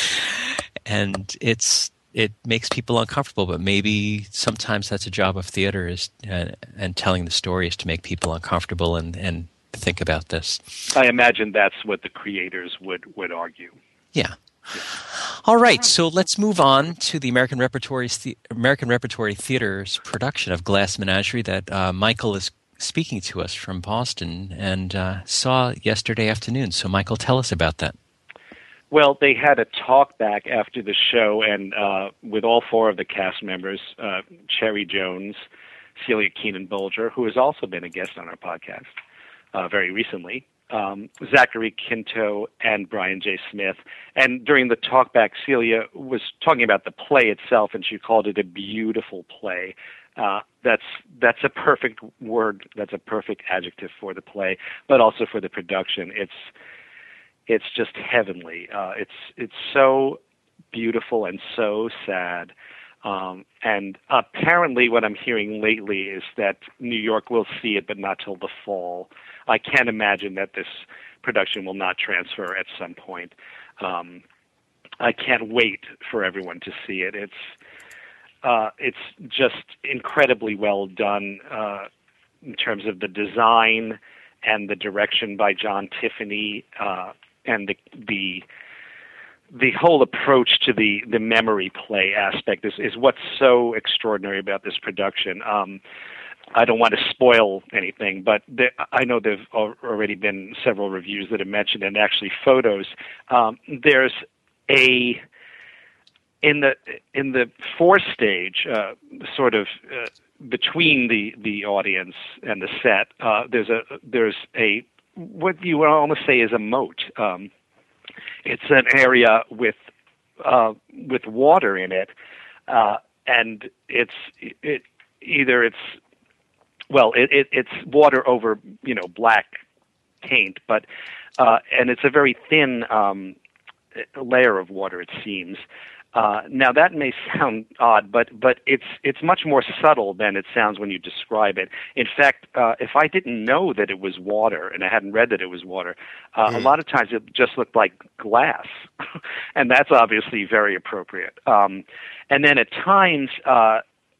and it's it makes people uncomfortable. But maybe sometimes that's a job of theater, is uh, and telling the story is to make people uncomfortable and and. think about this. I imagine that's what the creators would, would argue. Yeah. yeah. All right, so let's move on to the American Repertory the- American Repertory Theater's production of Glass Menagerie that uh, Michael is speaking to us from Boston and uh, saw yesterday afternoon. So, Michael, tell us about that. Well, they had a talk back after the show, and uh, with all four of the cast members, uh, Cherry Jones, Celia Keenan-Bolger, who has also been a guest on our podcast, Uh, very recently, um, Zachary Quinto and Brian J. Smith. And during the talkback, Celia was talking about the play itself, and she called it a beautiful play. Uh, that's that's a perfect word. That's a perfect adjective for the play, but also for the production. It's it's just heavenly. Uh, it's it's so beautiful and so sad. Um, and apparently what I'm hearing lately is that New York will see it, but not till the fall. I can't imagine that this production will not transfer at some point. Um, I can't wait for everyone to see it. It's uh, it's just incredibly well done uh, in terms of the design and the direction by John Tiffany uh, and the the the whole approach to the, the memory play aspect is, is what's so extraordinary about this production. Um, I don't want to spoil anything, but there, I know there have already been several reviews that have mentioned, and actually photos. Um, there's a in the in the forestage, uh, sort of uh, between the, the audience and the set. Uh, there's a there's a what you would almost say is a moat. Um, It's an area with uh, with water in it, uh, and it's it either it's well it, it it's water over you know black paint, but uh, and it's a very thin um, layer of water, it seems. Uh, now that may sound odd, but but it's it's much more subtle than it sounds when you describe it. In fact, uh, if I didn't know that it was water and I hadn't read that it was water, uh, mm. a lot of times it just looked like glass, and that's obviously very appropriate. Um, and then at times, uh,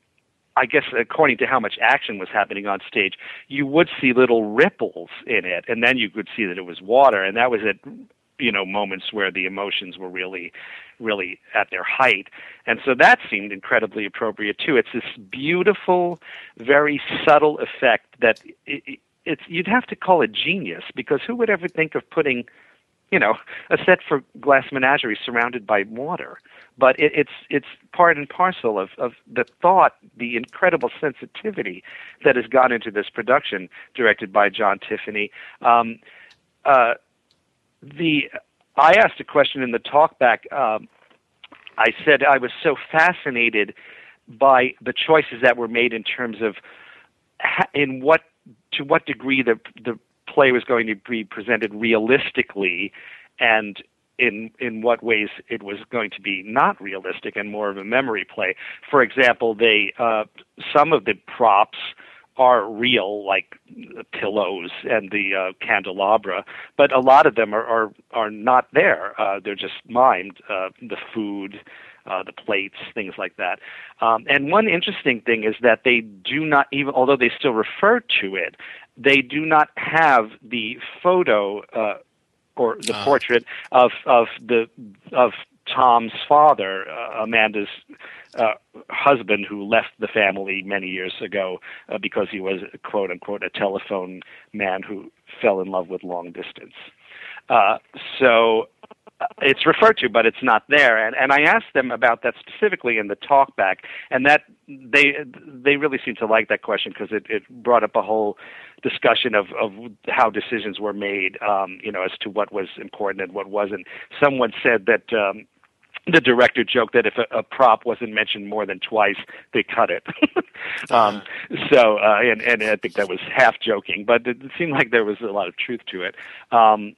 I guess according to how much action was happening on stage, you would see little ripples in it, and then you could see that it was water, and that was at you know moments where the emotions were really really at their height. And so that seemed incredibly appropriate too. It's this beautiful, very subtle effect that it, it's you'd have to call it genius, because who would ever think of putting, you know, a set for Glass Menagerie surrounded by water? But it, it's it's part and parcel of, of the thought, the incredible sensitivity that has gone into this production, directed by John Tiffany. Um, uh, the I asked a question in the talkback. Um, I said I was so fascinated by the choices that were made in terms of ha- in what to what degree the the play was going to be presented realistically, and in in what ways it was going to be not realistic and more of a memory play. For example, they uh, some of the props are real, like the pillows and the uh, candelabra, but a lot of them are are, are not there. Uh, they're just mimed. Uh, the food, uh, the plates, things like that. Um, and one interesting thing is that they do not, even although they still refer to it, they do not have the photo uh, or the uh. portrait of of the of Tom's father, uh, Amanda's uh, husband, who left the family many years ago uh, because he was, quote unquote, a telephone man who fell in love with long distance. Uh, so uh, it's referred to, but it's not there. And, and I asked them about that specifically in the talkback, and that they they really seemed to like that question because it, it brought up a whole discussion of, of how decisions were made, um, you know, as to what was important and what wasn't. Someone said that um, the director joked that if a, a prop wasn't mentioned more than twice, they cut it. um, so, uh, and, and I think that was half joking, but it seemed like there was a lot of truth to it. Um,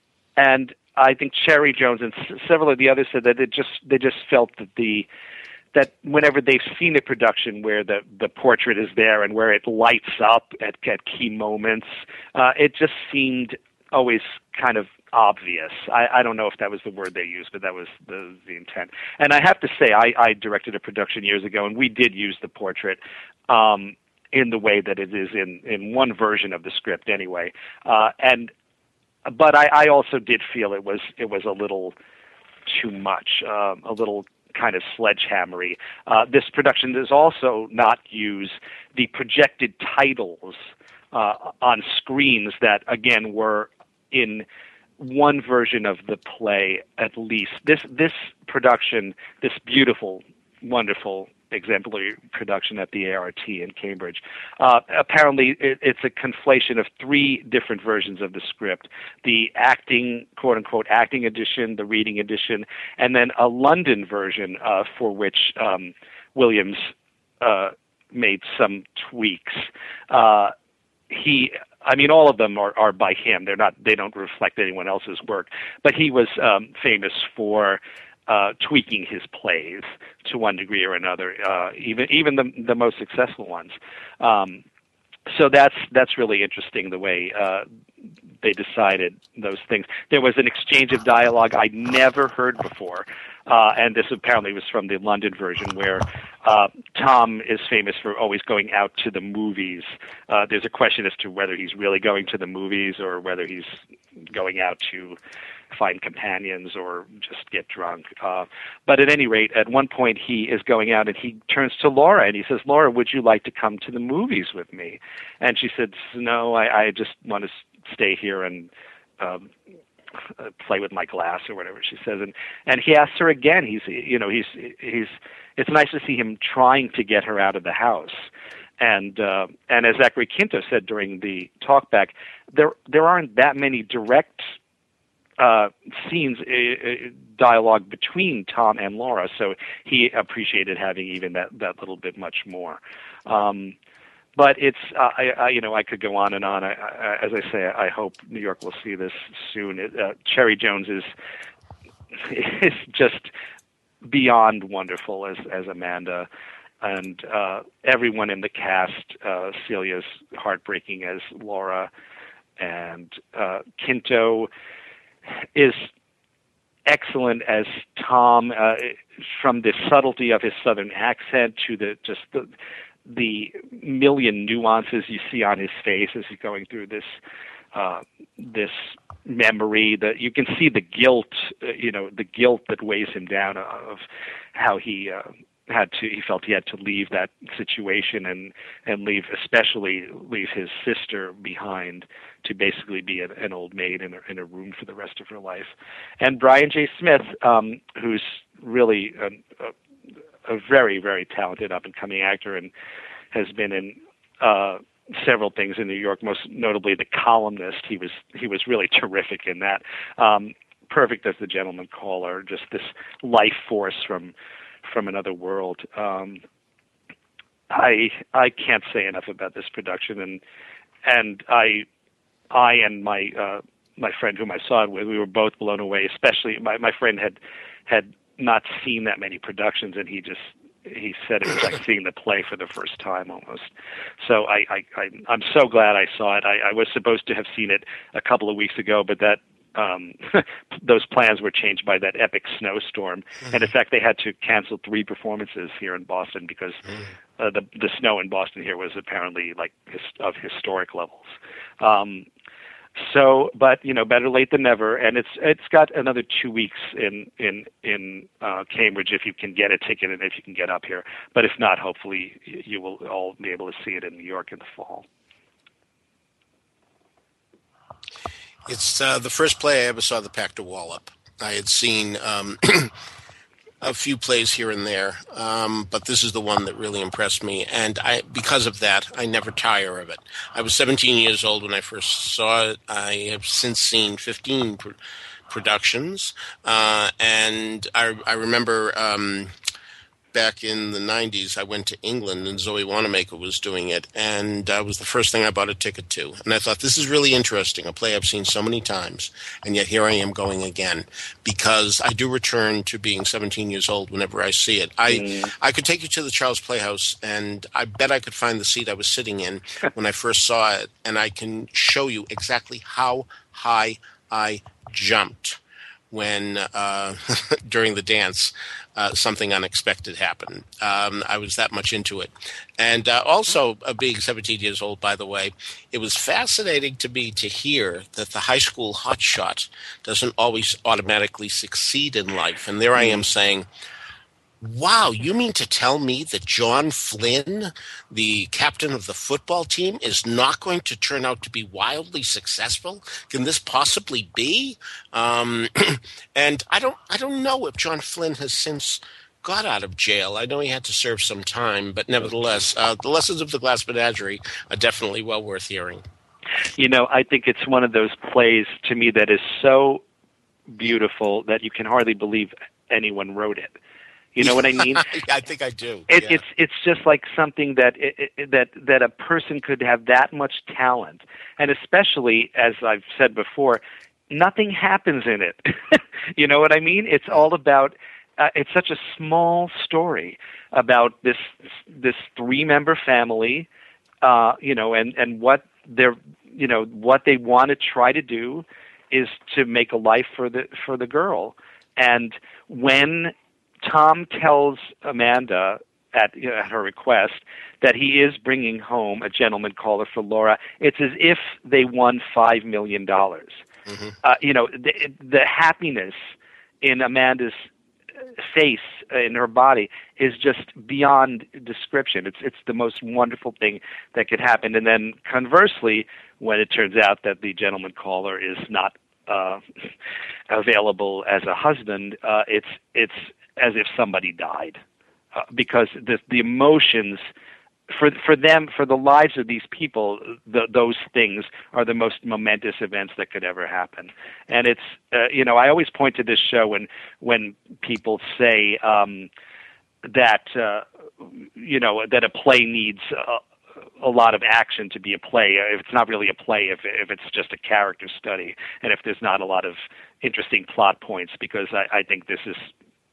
and I think Cherry Jones and s- several of the others said that it just they just felt that the that whenever they've seen a production where the, the portrait is there and where it lights up at, at key moments, uh, it just seemed always kind of obvious. I, I don't know if that was the word they used, but that was the, the intent. And I have to say, I, I directed a production years ago, and we did use the portrait um, in the way that it is in, in one version of the script anyway. Uh, and but I, I also did feel it was it was a little too much, um, a little kind of sledgehammery. Uh, this production does also not use the projected titles uh, on screens that, again, were in one version of the play at least. This this production, this beautiful, wonderful, exemplary production at the A R T in Cambridge, uh, apparently it, it's a conflation of three different versions of the script: the acting, quote-unquote, acting edition, the reading edition, and then a London version uh, for which um, Williams uh, made some tweaks. Uh, he I mean, all of them are, are by him. They're not. They don't reflect anyone else's work. But he was um, famous for uh, tweaking his plays to one degree or another, uh, even even the the most successful ones. Um, so that's that's really interesting the way uh, they decided those things. There was an exchange of dialogue I'd never heard before. Uh, and this apparently was from the London version, where uh, Tom is famous for always going out to the movies. Uh, there's a question as to whether he's really going to the movies or whether he's going out to find companions or just get drunk. Uh, but at any rate, at one point he is going out and he turns to Laura and he says, "Laura, would you like to come to the movies with me?" And she said, "No, I, I just want to stay here and um, Uh, play with my glass," or whatever she says, and and he asks her again. He's you know he's he's it's nice to see him trying to get her out of the house, and uh, and as Zachary Quinto said during the talkback, there there aren't that many direct uh, scenes, uh, dialogue between Tom and Laura, so he appreciated having even that that little bit much more. Um, But it's, uh, I, I, you know, I could go on and on. I, I, as I say, I hope New York will see this soon. It, uh, Cherry Jones is is just beyond wonderful as as Amanda, and uh, everyone in the cast. Uh, Celia's heartbreaking as Laura, and uh, Quinto is excellent as Tom, uh, from the subtlety of his Southern accent to the just the. the million nuances you see on his face as he's going through this uh, this memory. That you can see the guilt, uh, you know, the guilt that weighs him down of how he uh, had to. He felt he had to leave that situation and and leave, especially leave his sister behind to basically be an, an old maid in a, in a room for the rest of her life. And Brian J. Smith, um, who's really a, a a very, very talented up-and-coming actor and has been in uh, several things in New York, most notably The Columnist. He was he was really terrific in that. Um, perfect as the gentleman caller, just this life force from from another world. Um, I I can't say enough about this production, and and I I and my uh, my friend whom I saw it with, we were both blown away. Especially my my friend had had not seen that many productions, and he just he said it was like seeing the play for the first time almost. So I, I, I I'm so glad I saw it. I, I was supposed to have seen it a couple of weeks ago, but that um, those plans were changed by that epic snowstorm, mm-hmm. and in fact they had to cancel three performances here in Boston because mm-hmm. uh, the the snow in Boston here was apparently like his, of historic levels. Um, So, but you know, better late than never, and it's it's got another two weeks in in in uh, Cambridge if you can get a ticket and if you can get up here. But if not, hopefully you will all be able to see it in New York in the fall. It's uh, the first play I ever saw that packed a wall up. I had seen um, a few plays here and there, um, but this is the one that really impressed me. And I, because of that, I never tire of it. I was seventeen years old when I first saw it. I have since seen fifteen pr- productions, uh, and I, I remember um, back in the nineties, I went to England and Zoe Wanamaker was doing it, and that was the first thing I bought a ticket to. And I thought, this is really interesting, a play I've seen so many times, and yet here I am going again, because I do return to being seventeen years old whenever I see it. I mm. I could take you to the Charles Playhouse, and I bet I could find the seat I was sitting in when I first saw it, and I can show you exactly how high I jumped when uh, during the dance uh, something unexpected happened. Um, I was that much into it. And uh, also, uh, being seventeen years old, by the way, it was fascinating to me to hear that the high school hotshot doesn't always automatically succeed in life. And there I am saying, wow, you mean to tell me that John Flynn, the captain of the football team, is not going to turn out to be wildly successful? Can this possibly be? Um, and I don't, I don't know if John Flynn has since got out of jail. I know he had to serve some time, but nevertheless, uh, the lessons of the Glass Menagerie are definitely well worth hearing. You know, I think it's one of those plays to me that is so beautiful that you can hardly believe anyone wrote it. You know what I mean? I think I do. It, yeah. It's it's just like something that it, it, that that a person could have that much talent, and especially as I've said before, nothing happens in it. You know what I mean? It's all about. Uh, it's such a small story about this this three member family, uh, you know, and and what they're you know what they want to try to do is to make a life for the for the girl, and when Tom tells Amanda at, you know, at her request that he is bringing home a gentleman caller for Laura. It's as if they won five million dollars. Mm-hmm. Uh, you know, the, the happiness in Amanda's face, in her body, is just beyond description. It's it's the most wonderful thing that could happen. And then conversely, when it turns out that the gentleman caller is not uh, available as a husband, uh, it's it's as if somebody died, uh, because the the emotions for for them, for the lives of these people, the, those things are the most momentous events that could ever happen. And it's uh, you know I always point to this show when when people say um, that uh, you know that a play needs a, a lot of action to be a play. If it's not really a play, if if it's just a character study, and if there's not a lot of interesting plot points, because I, I think this is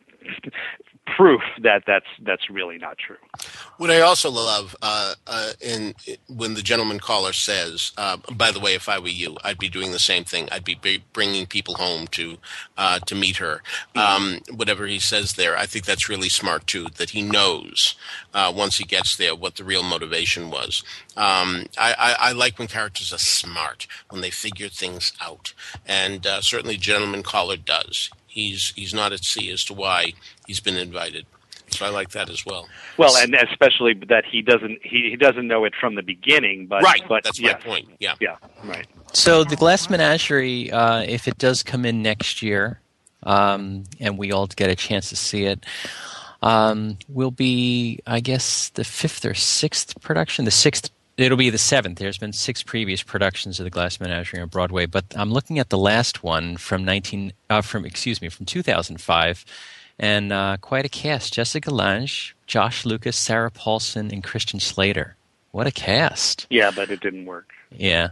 proof that that's that's really not true. What I also love uh, uh, in when the gentleman caller says, uh, "By the way, if I were you, I'd be doing the same thing. I'd be b- bringing people home to uh, to meet her." Um, whatever he says there, I think that's really smart too. That he knows uh, once he gets there what the real motivation was. Um, I, I, I like when characters are smart, when they figure things out, and uh, certainly, gentleman caller does. He's he's not at sea as to why he's been invited, so I like that as well. Well, and especially that he doesn't he, he doesn't know it from the beginning, but right. But that's yes. my point. Yeah, yeah, right. So the Glass Menagerie, uh, if it does come in next year, um, and we all get a chance to see it, um, will be, I guess, the fifth or sixth production. The sixth. It'll be the seventh. There's been six previous productions of the Glass Menagerie on Broadway, but I'm looking at the last one from nineteen, uh, from excuse me, from two thousand five, and uh, quite a cast: Jessica Lange, Josh Lucas, Sarah Paulson, and Christian Slater. What a cast. Yeah, but it didn't work. Yeah.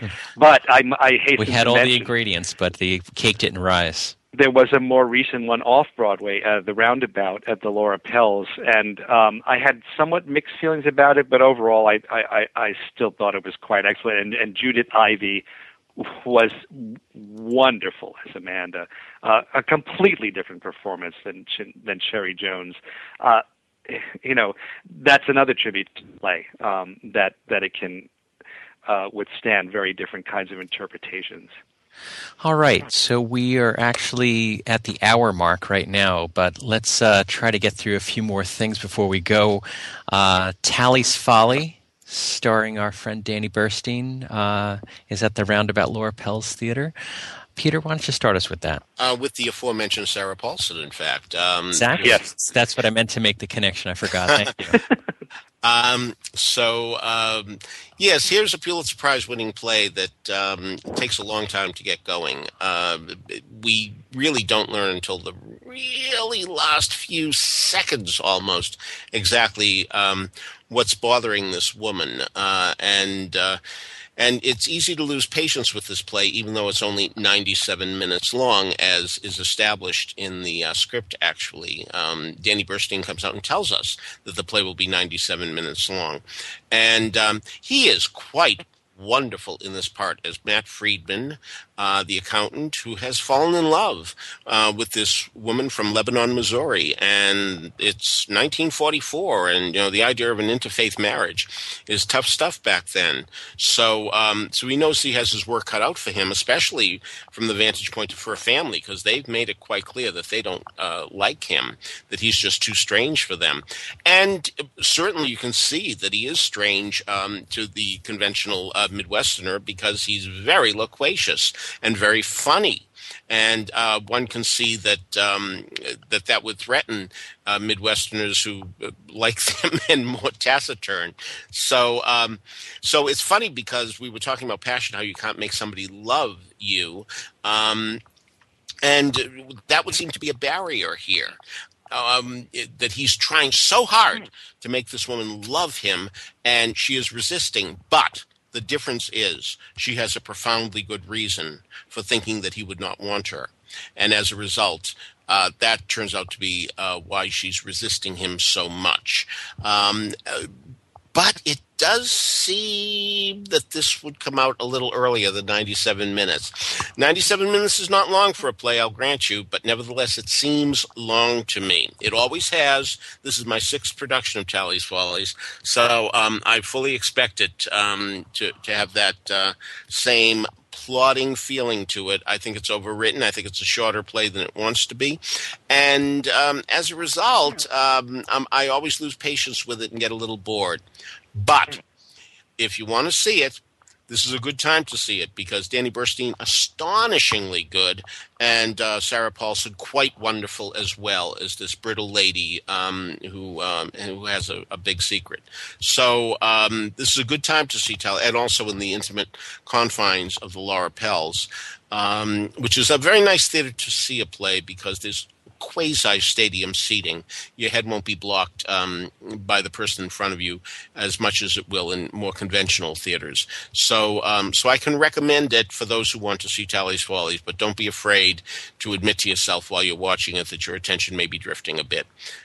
But I, I hasten We had to all mention, the ingredients, but the cake didn't rise. there was a more recent one off-Broadway, uh, The Roundabout at the Laura Pels, and um, I had somewhat mixed feelings about it, but overall I, I, I still thought it was quite excellent. And, and Judith Ivey was wonderful as Amanda, uh, a completely different performance than than Sherry Jones. Uh, you know, that's another tribute to the play, um, that that it can uh, withstand very different kinds of interpretations. All right, so we are actually at the hour mark right now, but let's uh, try to get through a few more things before we go. Uh, Tally's Folly, starring our friend Danny Burstein, uh, is at the Roundabout Laura Pels Theater. Peter, why don't you start us with that? Uh, with the aforementioned Sarah Paulson, in fact. Um, Exactly. Yes. That's what I meant to make the connection. I forgot. Thank you. Um, so, um, yes, here's a Pulitzer Prize-winning play that um, takes a long time to get going. Uh, we really don't learn until the really last few seconds, almost, exactly um, what's bothering this woman. Uh, and uh, and it's easy to lose patience with this play, even though it's only ninety-seven minutes long, as is established in the uh, script, actually. Um, Danny Burstein comes out and tells us that the play will be ninety-seven minutes long. And um, he is quite wonderful in this part as Matt Friedman, uh, the accountant who has fallen in love uh, with this woman from Lebanon, Missouri. And it's nineteen forty-four, and you know the idea of an interfaith marriage is tough stuff back then. So, um, so he knows he has his work cut out for him, especially from the vantage point of her family, because they've made it quite clear that they don't uh, like him, that he's just too strange for them. And certainly you can see that he is strange um, to the conventional uh, Midwesterner, because he's very loquacious and very funny. And uh, one can see that um, that that would threaten uh, Midwesterners who uh, like them and more taciturn. So, um, so it's funny because we were talking about passion, how you can't make somebody love you, um, and that would seem to be a barrier here. Um, it, that he's trying so hard to make this woman love him, and she is resisting, but the difference is she has a profoundly good reason for thinking that he would not want her. And as a result, uh, that turns out to be uh, why she's resisting him so much. Um, uh, but it does seem that this would come out a little earlier than ninety-seven minutes. ninety-seven minutes is not long for a play, I'll grant you, but nevertheless it seems long to me. It always has. This is my sixth production of Tally's Follies, so um, I fully expect it um, to, to have that uh, same plodding feeling to it. I think it's overwritten. I think it's a shorter play than it wants to be. And um, as a result, um, um, I always lose patience with it and get a little bored. But if you want to see it, this is a good time to see it, because Danny Burstein, astonishingly good, and uh, Sarah Paulson, quite wonderful as well, as this brittle lady um, who um, who has a, a big secret. So um, this is a good time to see Tally, and also in the intimate confines of the Laura Pels, um, which is a very nice theater to see a play, because there's quasi-stadium seating. Your head won't be blocked um, by the person in front of you as much as it will in more conventional theaters. So um, so I can recommend it for those who want to see Tally's Follies, but don't be afraid to admit to yourself while you're watching it that your attention may be drifting a bit.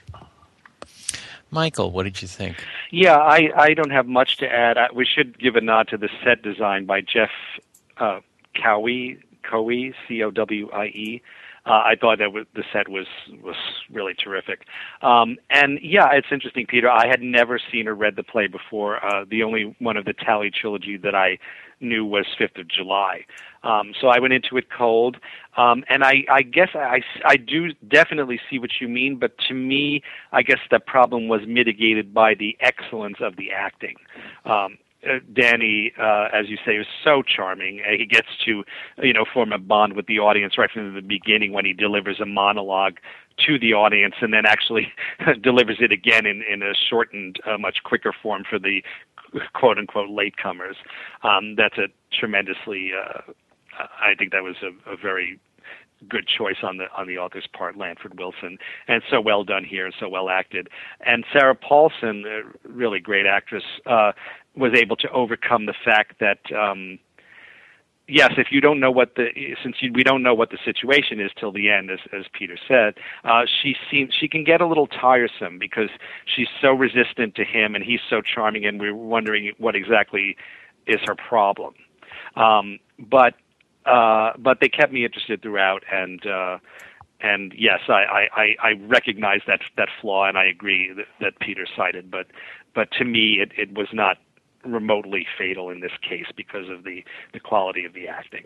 Michael, what did you think? Yeah, I, I don't have much to add. I, we should give a nod to the set design by Jeff uh, Cowie, Cowie, C O W I E. Uh, I thought that was, the set was was really terrific. Um, and yeah, it's interesting, Peter. I had never seen or read the play before. Uh, the only one of the Tally trilogy that I knew was Fifth of July. Um, so I went into it cold. Um, and I, I guess I, I do definitely see what you mean, but to me, I guess the problem was mitigated by the excellence of the acting. Um, Uh, Danny, uh, as you say, is so charming. Uh, he gets to, you know, form a bond with the audience right from the beginning when he delivers a monologue to the audience, and then actually delivers it again in, in a shortened, uh, much quicker form for the quote-unquote latecomers. Um, that's a tremendously, uh, I think that was a, a very good choice on the on the author's part, Lanford Wilson, and so well done here and so well acted. And Sarah Paulson, a really great actress, uh, was able to overcome the fact that. Um, Yes, if you don't know what the since you, we don't know what the situation is till the end, as as Peter said, uh, she seems she can get a little tiresome because she's so resistant to him and he's so charming, and we're wondering what exactly is her problem. Um, but uh, but they kept me interested throughout, and uh, and yes, I, I, I recognize that that flaw, and I agree that, that Peter cited. But but to me, it, it was not remotely fatal in this case because of the, the quality of the acting.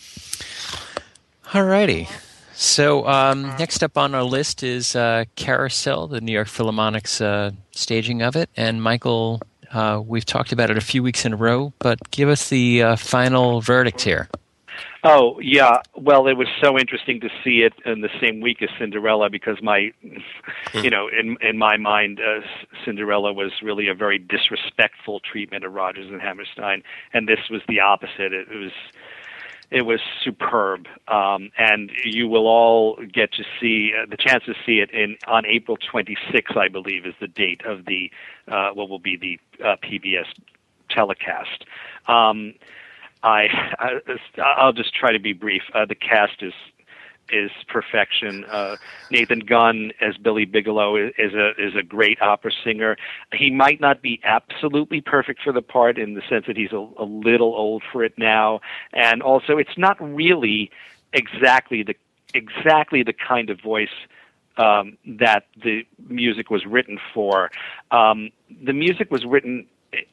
All righty. So um, next up on our list is uh, Carousel, the New York Philharmonic's uh, staging of it. And Michael, uh, we've talked about it a few weeks in a row, but give us the uh, final verdict here. Oh, yeah. Well, it was so interesting to see it in the same week as Cinderella because my, you know, in in my mind, uh, Cinderella was really a very disrespectful treatment of Rodgers and Hammerstein, and this was the opposite. It, it was it was superb, um, and you will all get to see uh, the chance to see it in on April twenty-sixth, I believe, is the date of the uh, what will be the uh, P B S telecast. Um, I, I I'll just try to be brief. Uh, the cast is is perfection. Uh, Nathan Gunn as Billy Bigelow is, is a is a great opera singer. He might not be absolutely perfect for the part in the sense that he's a, a little old for it now, and also it's not really exactly the exactly the kind of voice um, that the music was written for. Um, the music was written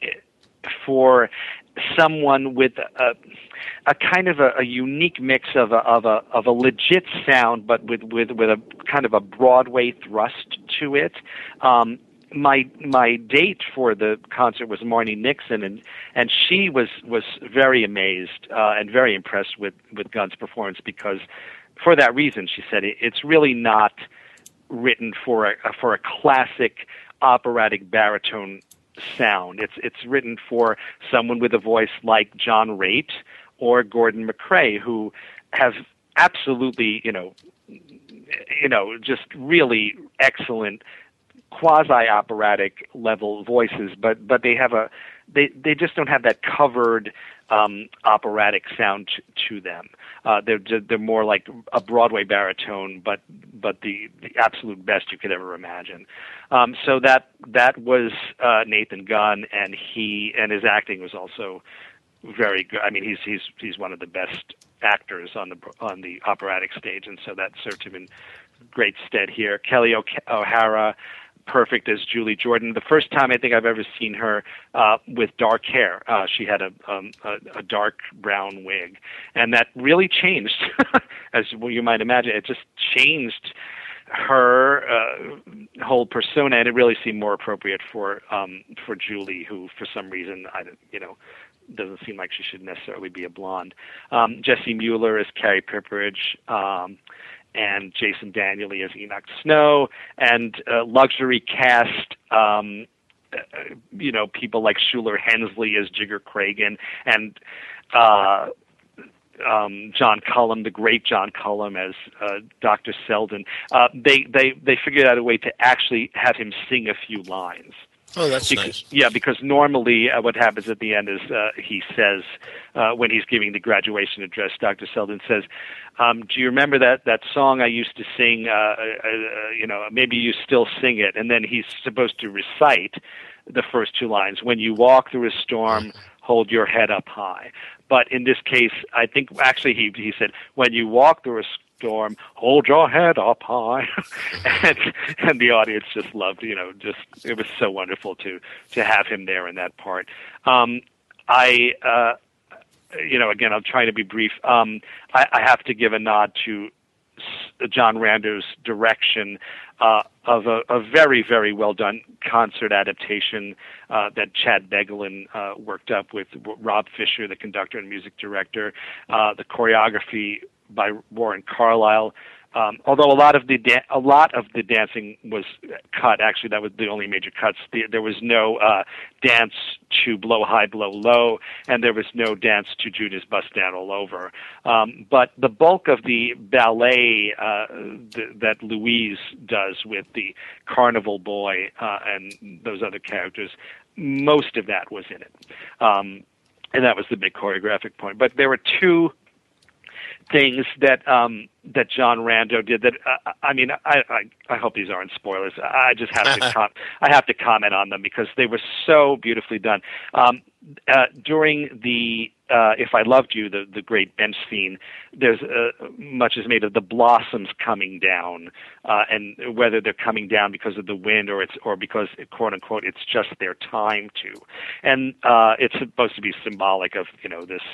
for someone with a, a kind of a, a unique mix of a, of a of a legit sound, but with, with, with a kind of a Broadway thrust to it. Um, my my date for the concert was Marni Nixon, and, and she was was very amazed uh, and very impressed with, with Gunn's performance because, for that reason, she said it, it's really not written for a for a classic operatic baritone sound. It's it's written for someone with a voice like John Raitt or Gordon MacRae, who have absolutely, you know, you know, just really excellent quasi-operatic level voices, but but they have a they they just don't have that covered um, operatic sound to, to them. Uh, they're they're more like a Broadway baritone, but but the, the absolute best you could ever imagine. Um, so that that was uh, Nathan Gunn, and he and his acting was also very good. I mean, he's he's he's one of the best actors on the on the operatic stage, and so that served him in great stead here. Kelly O'Hara, perfect as Julie Jordan. The first time I think I've ever seen her uh, with dark hair. Uh, she had a, um, a a dark brown wig, and that really changed, as well, you might imagine. It just changed her uh, whole persona, and it really seemed more appropriate for um, for Julie, who for some reason I you know doesn't seem like she should necessarily be a blonde. Um, Jessie Mueller as Carrie Pipperidge. Um, and Jason Daniely as Enoch Snow, and uh, luxury cast, um, uh, you know, people like Shuler Hensley as Jigger Cragen, and uh, um, John Cullum, the great John Cullum as uh, Doctor Selden. Uh, they, they, they figured out a way to actually have him sing a few lines. Oh, that's because, nice. Yeah, because normally uh, what happens at the end is uh, he says, uh, when he's giving the graduation address, Doctor Selden says, um, do you remember that, that song I used to sing, uh, uh, uh, you know, maybe you still sing it, and then he's supposed to recite the first two lines, when you walk through a storm, hold your head up high. But in this case, I think actually he, he said, when you walk through a storm, hold your head up high. and, and the audience just loved, you know, just, it was so wonderful to, to have him there in that part. Um, I, uh, you know, again, I'm trying to be brief. Um, I, I have to give a nod to John Rander's direction uh, of a, a very, very well done concert adaptation uh, that Chad Begelin uh, worked up with Rob Fisher, the conductor and music director. Uh, the choreography by Warren Carlyle Um, although a lot of the da- a lot of the dancing was cut. Actually, that was the only major cuts. The, there was no uh, dance to Blow High, Blow Low, and there was no dance to Judas Bust Down All Over. Um, but the bulk of the ballet uh, th- that Louise does with the Carnival Boy uh, and those other characters, most of that was in it. Um, and that was the big choreographic point. But there were two things that um, that John Rando did that uh, I mean I, I I hope these aren't spoilers. I just have to com- I have to comment on them because they were so beautifully done. Um, uh, during the uh, If I Loved You, the the great bench scene, there's uh, much is made of the blossoms coming down, uh, and whether they're coming down because of the wind or it's or because quote unquote it's just their time to, and uh, it's supposed to be symbolic of you know this.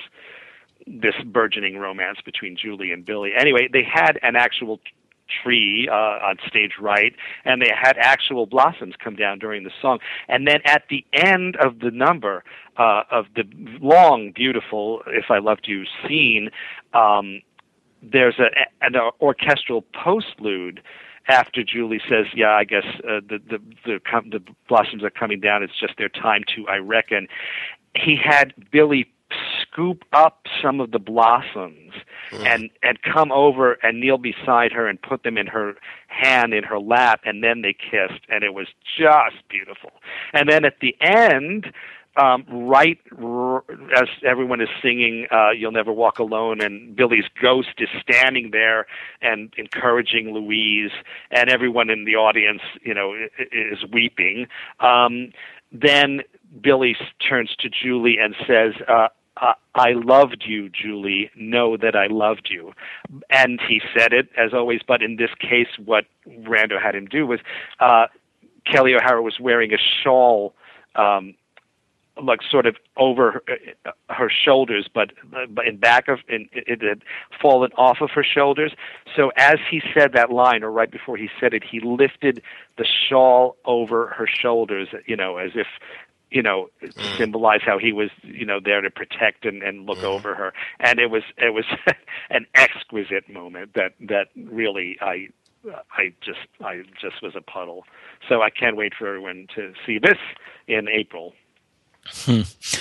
this burgeoning romance between Julie and Billy. Anyway, they had an actual t- tree uh, on stage right, and they had actual blossoms come down during the song. And then at the end of the number, uh, of the long, beautiful If I Loved You scene, um, there's a, an orchestral postlude after Julie says, yeah, I guess uh, the, the, the, com- the blossoms are coming down, it's just their time to, I reckon. He had Billy scoop up some of the blossoms mm. and and come over and kneel beside her and put them in her hand in her lap, and then they kissed, and it was just beautiful. And then at the end, um, right r- as everyone is singing uh, You'll Never Walk Alone, and Billy's ghost is standing there and encouraging Louise, and everyone in the audience, you know, is weeping. Um, then Billy turns to Julie and says, uh, uh, I loved you, Julie. Know that I loved you. And he said it, as always, but in this case, what Rando had him do was uh, Kelly O'Hara was wearing a shawl um, like sort of over her, her shoulders, but, but in back of, in, it had fallen off of her shoulders. So as he said that line, or right before he said it, he lifted the shawl over her shoulders, you know, as if, you know, to mm. symbolize how he was, you know, there to protect and, and look mm. over her. And it was, it was an exquisite moment that, that really, I, I just, I just was a puddle. So I can't wait for everyone to see this in April. Hmm.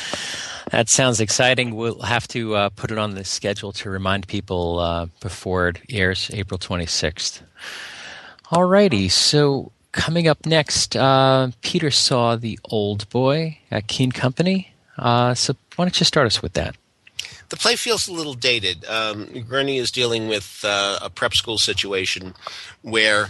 That sounds exciting. We'll have to uh, put it on the schedule to remind people uh, before it airs, April twenty-sixth. All righty. So coming up next, uh, Peter saw The Old Boy at Keen Company. Uh, so why don't you start us with that? The play feels a little dated. Um, Gurney is dealing with uh, a prep school situation where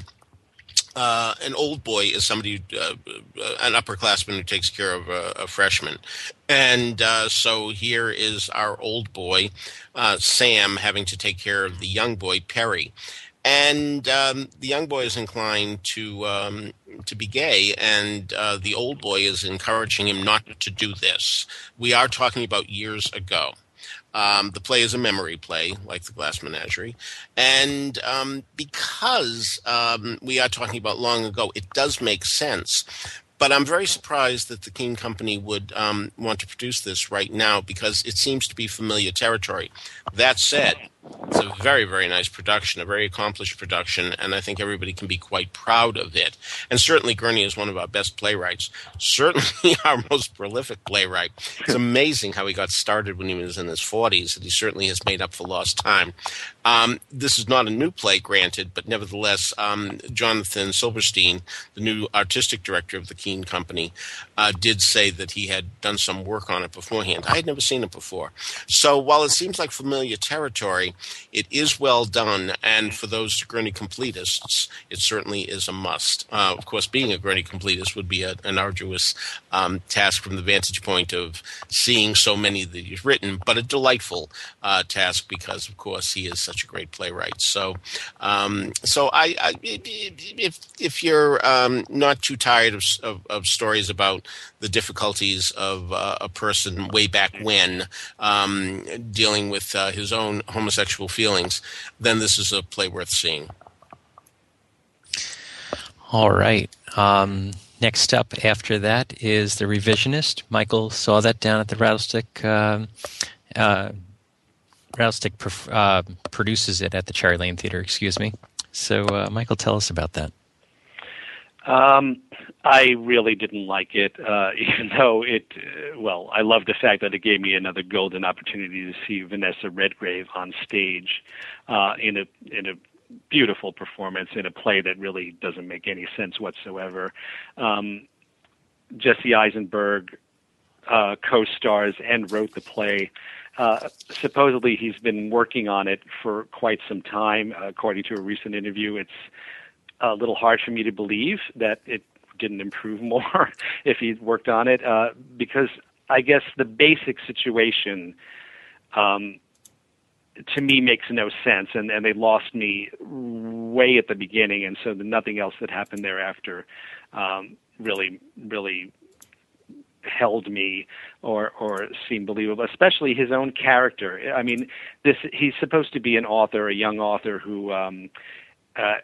Uh, an old boy is somebody, uh, an upperclassman who takes care of a, a freshman. And uh, so here is our old boy, uh, Sam, having to take care of the young boy, Perry. And um, the young boy is inclined to um, to be gay, and uh, the old boy is encouraging him not to do this. We are talking about years ago. Um, the play is a memory play, like The Glass Menagerie. And um, because um, we are talking about long ago, it does make sense. But I'm very surprised that the Keen Company would um, want to produce this right now, because it seems to be familiar territory. That said, it's a very, very nice production, a very accomplished production, and I think everybody can be quite proud of it. And certainly Gurney is one of our best playwrights, certainly our most prolific playwright. It's amazing how he got started when he was in his forties, and he certainly has made up for lost time. Um, this is not a new play, granted, but nevertheless, um, Jonathan Silverstein, the new artistic director of the Keen Company, uh, did say that he had done some work on it beforehand. I had never seen it before. So while it seems like familiar territory, it is well done, and for those Gurney completists, it certainly is a must. Uh, of course, being a Gurney completist would be a, an arduous um, task from the vantage point of seeing so many that he's written, but a delightful uh, task because, of course, he is such a great playwright. So, um, so I, I, if if you're um, not too tired of, of, of stories about the difficulties of uh, a person way back when um, dealing with uh, his own homosexual feelings, then this is a play worth seeing. All right. Um, next up after that is The Revisionist. Michael saw that down at the Rattlestick. Uh, uh, Rattlestick uh, produces it at the Cherry Lane Theater, excuse me. So, uh, Michael, tell us about that. Um, I really didn't like it, uh, even though it, uh, well, I love the fact that it gave me another golden opportunity to see Vanessa Redgrave on stage uh, in a in a beautiful performance in a play that really doesn't make any sense whatsoever. Um, Jesse Eisenberg uh, co-stars and wrote the play. Uh, supposedly, he's been working on it for quite some time. Uh, according to a recent interview, it's a little hard for me to believe that it didn't improve more if he'd worked on it, uh, because I guess the basic situation um, to me makes no sense, and, and they lost me way at the beginning, and so the, nothing else that happened thereafter um, really, really held me or or seemed believable, especially his own character. I mean, this he's supposed to be an author, a young author who um, uh,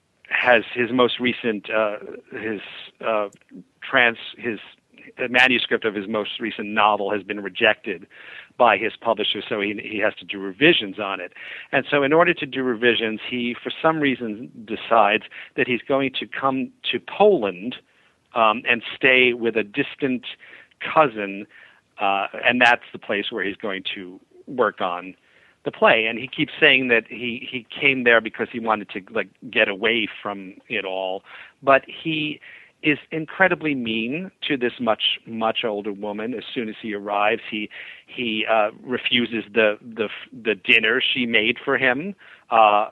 has his most recent uh, his uh, trans his manuscript of his most recent novel has been rejected by his publisher, so he he has to do revisions on it. And so in order to do revisions, he for some reason decides that he's going to come to Poland um, and stay with a distant cousin, uh, and that's the place where he's going to work on the play. And he keeps saying that he, he came there because he wanted to like get away from it all. But he is incredibly mean to this much, much older woman. As soon as he arrives, he he uh, refuses the, the the dinner she made for him. Uh,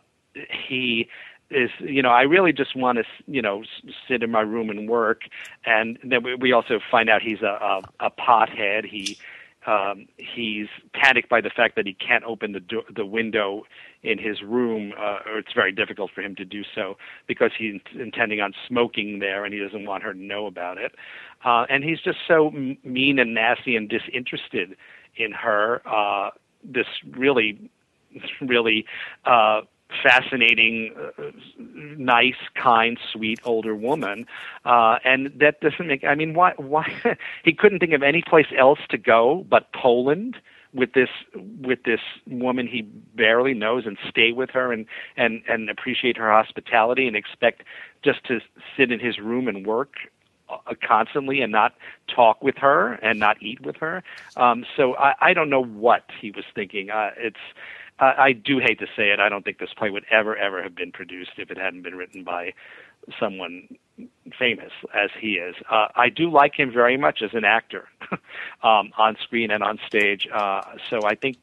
he is, you know, I really just want to, you know, sit in my room and work. And then we, we also find out he's a, a, a pothead. He Um, he's panicked by the fact that he can't open the do- the window in his room, uh, or it's very difficult for him to do so because he's intending on smoking there, and he doesn't want her to know about it. Uh, and he's just so m- mean and nasty and disinterested in her. Uh, this really, really uh, fascinating, uh, nice, kind, sweet older woman, uh, and that doesn't make. I mean, why? Why he couldn't think of any place else to go but Poland with this with this woman he barely knows, and stay with her and and and appreciate her hospitality, and expect just to sit in his room and work uh, constantly and not talk with her and not eat with her. Um, so I, I don't know what he was thinking. Uh, it's. Uh, I do hate to say it. I don't think this play would ever, ever have been produced if it hadn't been written by someone famous as he is. Uh, I do like him very much as an actor, um, on screen and on stage. Uh, so I think,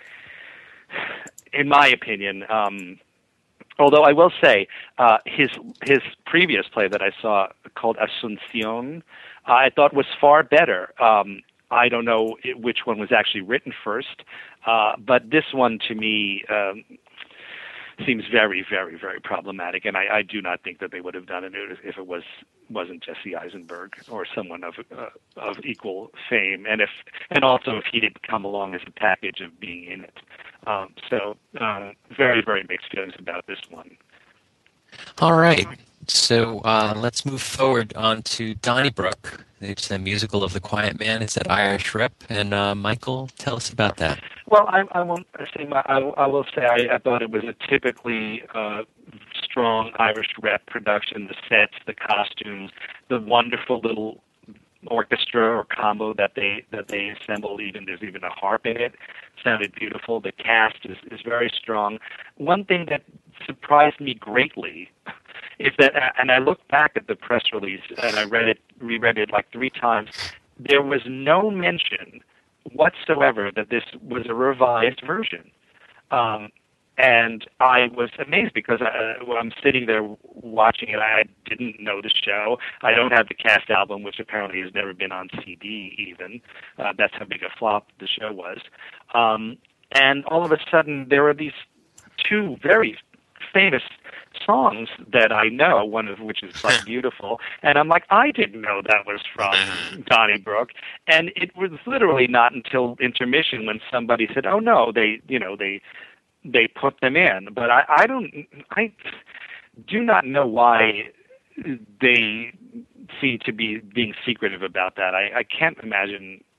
in my opinion, um, although I will say uh, his his previous play that I saw called Asuncion, I thought was far better. Um, I don't know which one was actually written first, uh, but this one to me um, seems very, very, very problematic, and I, I do not think that they would have done it if it was wasn't Jesse Eisenberg or someone of uh, of equal fame, and if and also if he didn't come along as a package of being in it. Um, so uh, very, very mixed feelings about this one. All right, so uh, let's move forward on to Donnybrook. It's the musical of The Quiet Man. It's at Irish Rep. And uh, Michael, tell us about that. Well, I, I won't say my, I, I will say I, I thought it was a typically uh, strong Irish Rep production. The sets, the costumes, the wonderful little orchestra or combo that they that they assembled. Even there's even a harp in it. Sounded beautiful. The cast is, is very strong. One thing that surprised me greatly is that, and I looked back at the press release and I read it, reread it like three times. There was no mention whatsoever that this was a revised version, um, and I was amazed because I, when I'm sitting there watching it, I didn't know the show. I don't have the cast album, which apparently has never been on C D. Even uh, that's how big a flop the show was. Um, and all of a sudden, there are these two very famous songs that I know, one of which is like Beautiful, and I'm like, I didn't know that was from Donnybrook, and it was literally not until intermission when somebody said, oh no, they, you know, they, they put them in, but I, I don't, I do not know why they seem to be being secretive about that. I, I can't imagine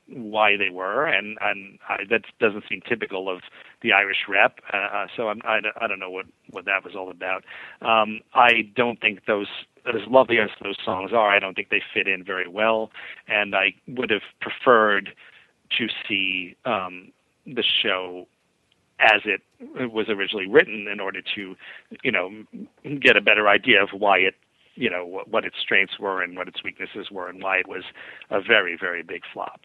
why they were, and and I, that doesn't seem typical of the Irish rep. Uh, so I'm, I I don't know what what that was all about. Um, I don't think those, as lovely as those songs are, I don't think they fit in very well, and I would have preferred to see um, the show as it was originally written in order to, you know, get a better idea of why it, you know, what, what its strengths were and what its weaknesses were and why it was a very, very big flop.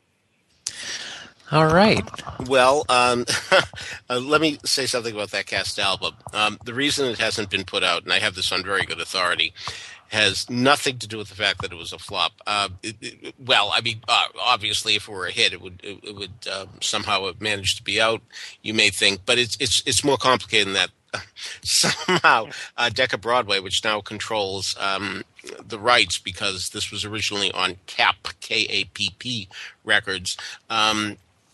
All right. Well, um, uh, let me say something about that cast album. Um, the reason it hasn't been put out, and I have this on very good authority, has nothing to do with the fact that it was a flop. Uh, it, it, well, I mean, uh, obviously, if it were a hit, it would it, it would uh, somehow have managed to be out. You may think, but it's it's it's more complicated than that. Somehow, uh, Decca Broadway, which now controls um, the rights because this was originally on Kapp K A P P Records. Um,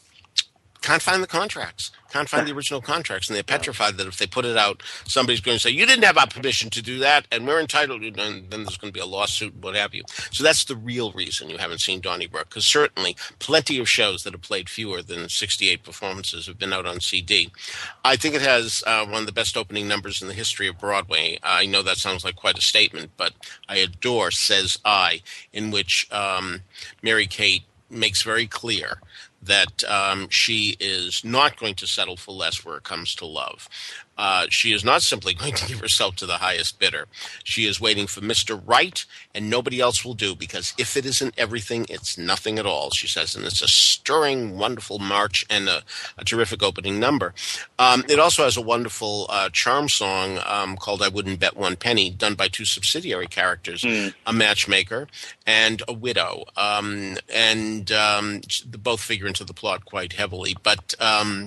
Can't find the contracts. Can't find the original contracts, and they're petrified that if they put it out, somebody's going to say, you didn't have our permission to do that, and we're entitled to, and then there's going to be a lawsuit and what have you. So that's the real reason you haven't seen Donnybrook, because certainly plenty of shows that have played fewer than sixty-eight performances have been out on C D. I think it has uh, one of the best opening numbers in the history of Broadway. Uh, I know that sounds like quite a statement, but I adore Says I, in which um, Mary Kate makes very clear that um, she is not going to settle for less where it comes to love. Uh, she is not simply going to give herself to the highest bidder. She is waiting for Mister Right, and nobody else will do, because if it isn't everything, it's nothing at all, she says. And it's a stirring, wonderful march and a, a terrific opening number. Um, it also has a wonderful uh, charm song um, called I Wouldn't Bet One Penny, done by two subsidiary characters, mm. a matchmaker and a widow. Um, and um, both figure into the plot quite heavily. But... Um,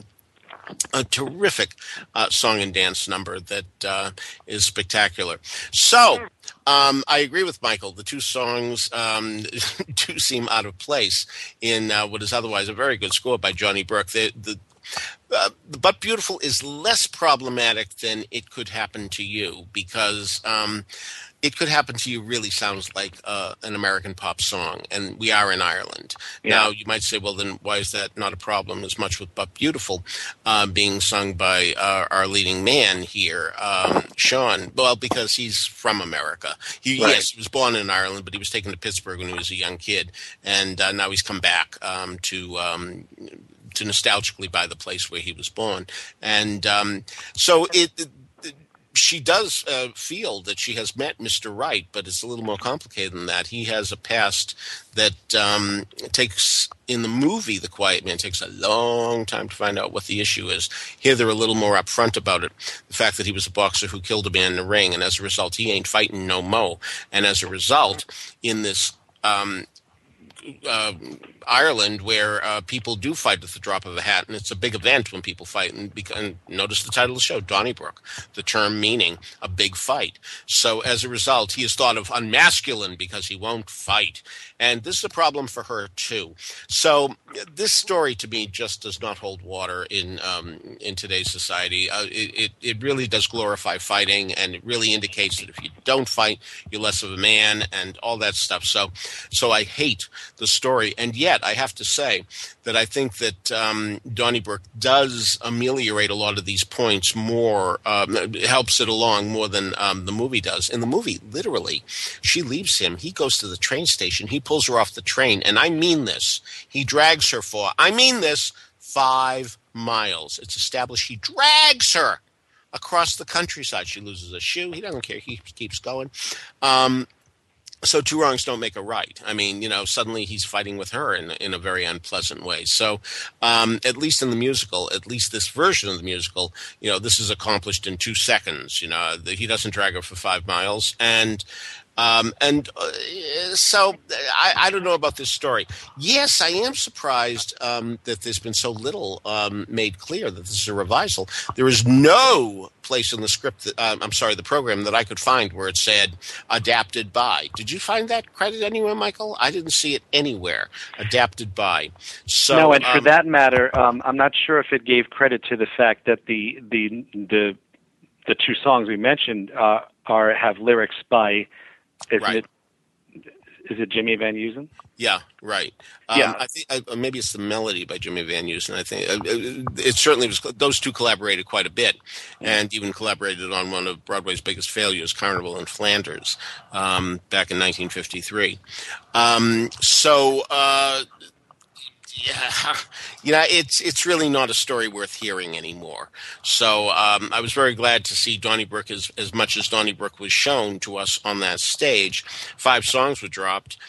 a terrific uh, song and dance number that uh, is spectacular. So, um, I agree with Michael. The two songs um, do seem out of place in uh, what is otherwise a very good score by Johnny Brooke. The, the, uh, But Beautiful is less problematic than It Could Happen to You, because... Um, It Could Happen to You really sounds like uh, an American pop song, and we are in Ireland. Yeah. Now, you might say, well, then why is that not a problem as much with But Beautiful uh, being sung by uh, our leading man here, um, Sean? Well, because he's from America. He, right. Yes, he was born in Ireland, but he was taken to Pittsburgh when he was a young kid, and uh, now he's come back um, to... Um, to nostalgically buy the place where he was born. And um, so it... it She does uh, feel that she has met Mister Right, but it's a little more complicated than that. He has a past that um, takes, in the movie The Quiet Man, takes a long time to find out what the issue is. Here they're a little more upfront about it. The fact that he was a boxer who killed a man in the ring, and as a result, he ain't fighting no mo. And as a result, in this... Um, Uh, Ireland, where uh, people do fight at the drop of a hat, and it's a big event when people fight. And, beca- and notice the title of the show, Donnybrook, the term meaning a big fight. So as a result, he is thought of unmasculine because he won't fight. And this is a problem for her, too. So this story, to me, just does not hold water in um, in today's society. Uh, it, it, it really does glorify fighting, and it really indicates that if you don't fight, you're less of a man and all that stuff. So, so I hate the story. And yet, I have to say that I think that um, Donnybrook does ameliorate a lot of these points more, um, helps it along more than um, the movie does. In the movie, literally, she leaves him. He goes to the train station. He pulls her off the train. And I mean this. He drags her for, I mean this, five miles. It's established he drags her across the countryside. She loses a shoe. He doesn't care. He keeps going. Um, So two wrongs don't make a right. I mean, you know, suddenly he's fighting with her in, in a very unpleasant way. So um, at least in the musical, at least this version of the musical, you know, this is accomplished in two seconds. You know, he doesn't drag her for five miles. And Um, and uh, so I, I don't know about this story. Yes, I am surprised um, that there's been so little um, made clear that this is a revisal. There is no place in the script, that, uh, I'm sorry, the program that I could find where it said adapted by. Did you find that credit anywhere, Michael? I didn't see it anywhere, adapted by. So, no, and for um, that matter, um, I'm not sure if it gave credit to the fact that the the the, the two songs we mentioned uh, are have lyrics by... Isn't right. it? is it Jimmy Van Heusen? Yeah, right. Um, Yeah. I think uh, maybe it's The Melody by Jimmy Van Heusen. I think uh, it, it certainly was. Those two collaborated quite a bit, and even collaborated on one of Broadway's biggest failures, Carnival in Flanders, um, back in nineteen fifty-three. Um, so. Uh, Yeah, you know, it's it's really not a story worth hearing anymore. So um, I was very glad to see Donnybrook as as much as Donnybrook was shown to us on that stage. Five songs were dropped,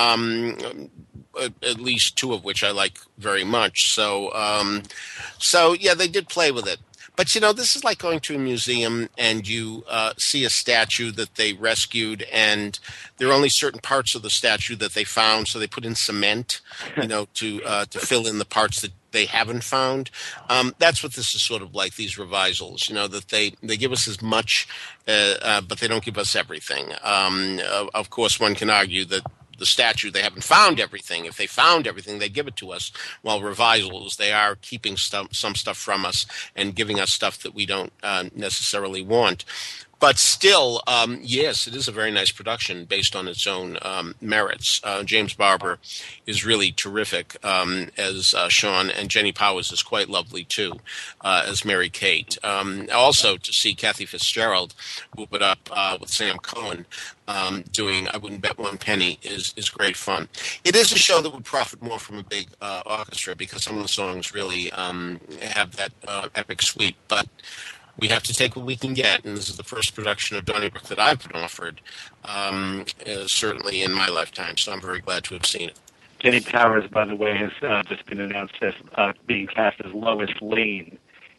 um, at, at least two of which I like very much. So, um, so yeah, they did play with it. But, you know, this is like going to a museum and you uh, see a statue that they rescued, and there are only certain parts of the statue that they found, so they put in cement, you know, to uh, to fill in the parts that they haven't found. Um, that's what this is sort of like, these revisals, you know, that they, they give us as much, uh, uh, but they don't give us everything. Um, uh, of course, one can argue that the statue, they haven't found everything. If they found everything, they'd give it to us. While revisals, they are keeping stuff, some stuff from us and giving us stuff that we don't uh, necessarily want. But still, um, yes, it is a very nice production based on its own um, merits. Uh, James Barber is really terrific um, as uh, Sean, and Jenny Powers is quite lovely too uh, as Mary Kate. Um, also, to see Kathy Fitzgerald whoop it up uh, with Sam Cohen um, doing "I Wouldn't Bet One Penny" is is great fun. It is a show that would profit more from a big uh, orchestra because some of the songs really um, have that uh, epic sweep, but we have to take what we can get, and this is the first production of Donnybrook that I've been offered, um, uh, certainly in my lifetime, so I'm very glad to have seen it. Jenny Powers, by the way, has uh, just been announced as uh, being cast as Lois Lane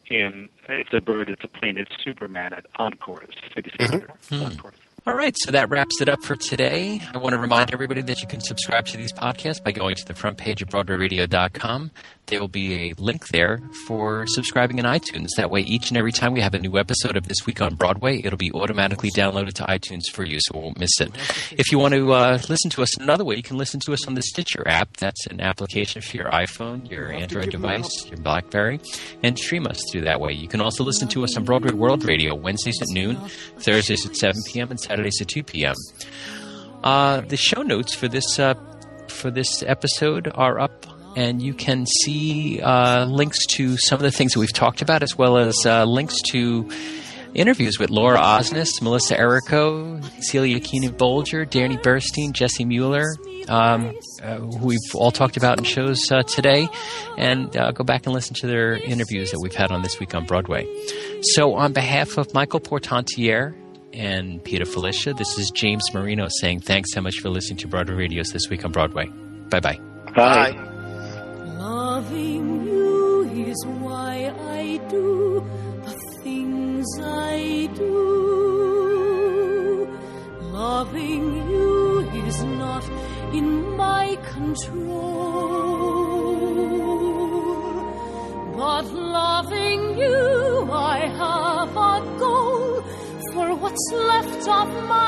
in It's a Bird, It's a Plane, It's Superman at Encores, City Center. Mm-hmm. Encores. All right, so that wraps it up for today. I want to remind everybody that you can subscribe to these podcasts by going to the front page of Broadway Radio dot com. There will be a link there for subscribing in iTunes. That way, each and every time we have a new episode of This Week on Broadway, it'll be automatically downloaded to iTunes for you, so we won't miss it. If you want to uh, listen to us another way, you can listen to us on the Stitcher app. That's an application for your iPhone, your Android device, your BlackBerry, and stream us through that way. You can also listen to us on Broadway World Radio, Wednesdays at noon, Thursdays at seven p.m., and Saturdays at two p.m. Uh, the show notes for this uh, for this episode are up, and you can see uh, links to some of the things that we've talked about, as well as uh, links to interviews with Laura Osnes, Melissa Errico, Celia Keenan-Bolger, Danny Burstein, Jesse Mueller, um, uh, who we've all talked about in shows uh, today, and uh, go back and listen to their interviews that we've had on This Week on Broadway. So on behalf of Michael Portantiere and Peter Felicia, this is James Marino saying thanks so much for listening to Broadway Radio's This Week on Broadway. Bye-bye. Bye. Bye. Loving you is why I do the things I do. Loving you is not in my control. But loving you, I have a goal for what's left of my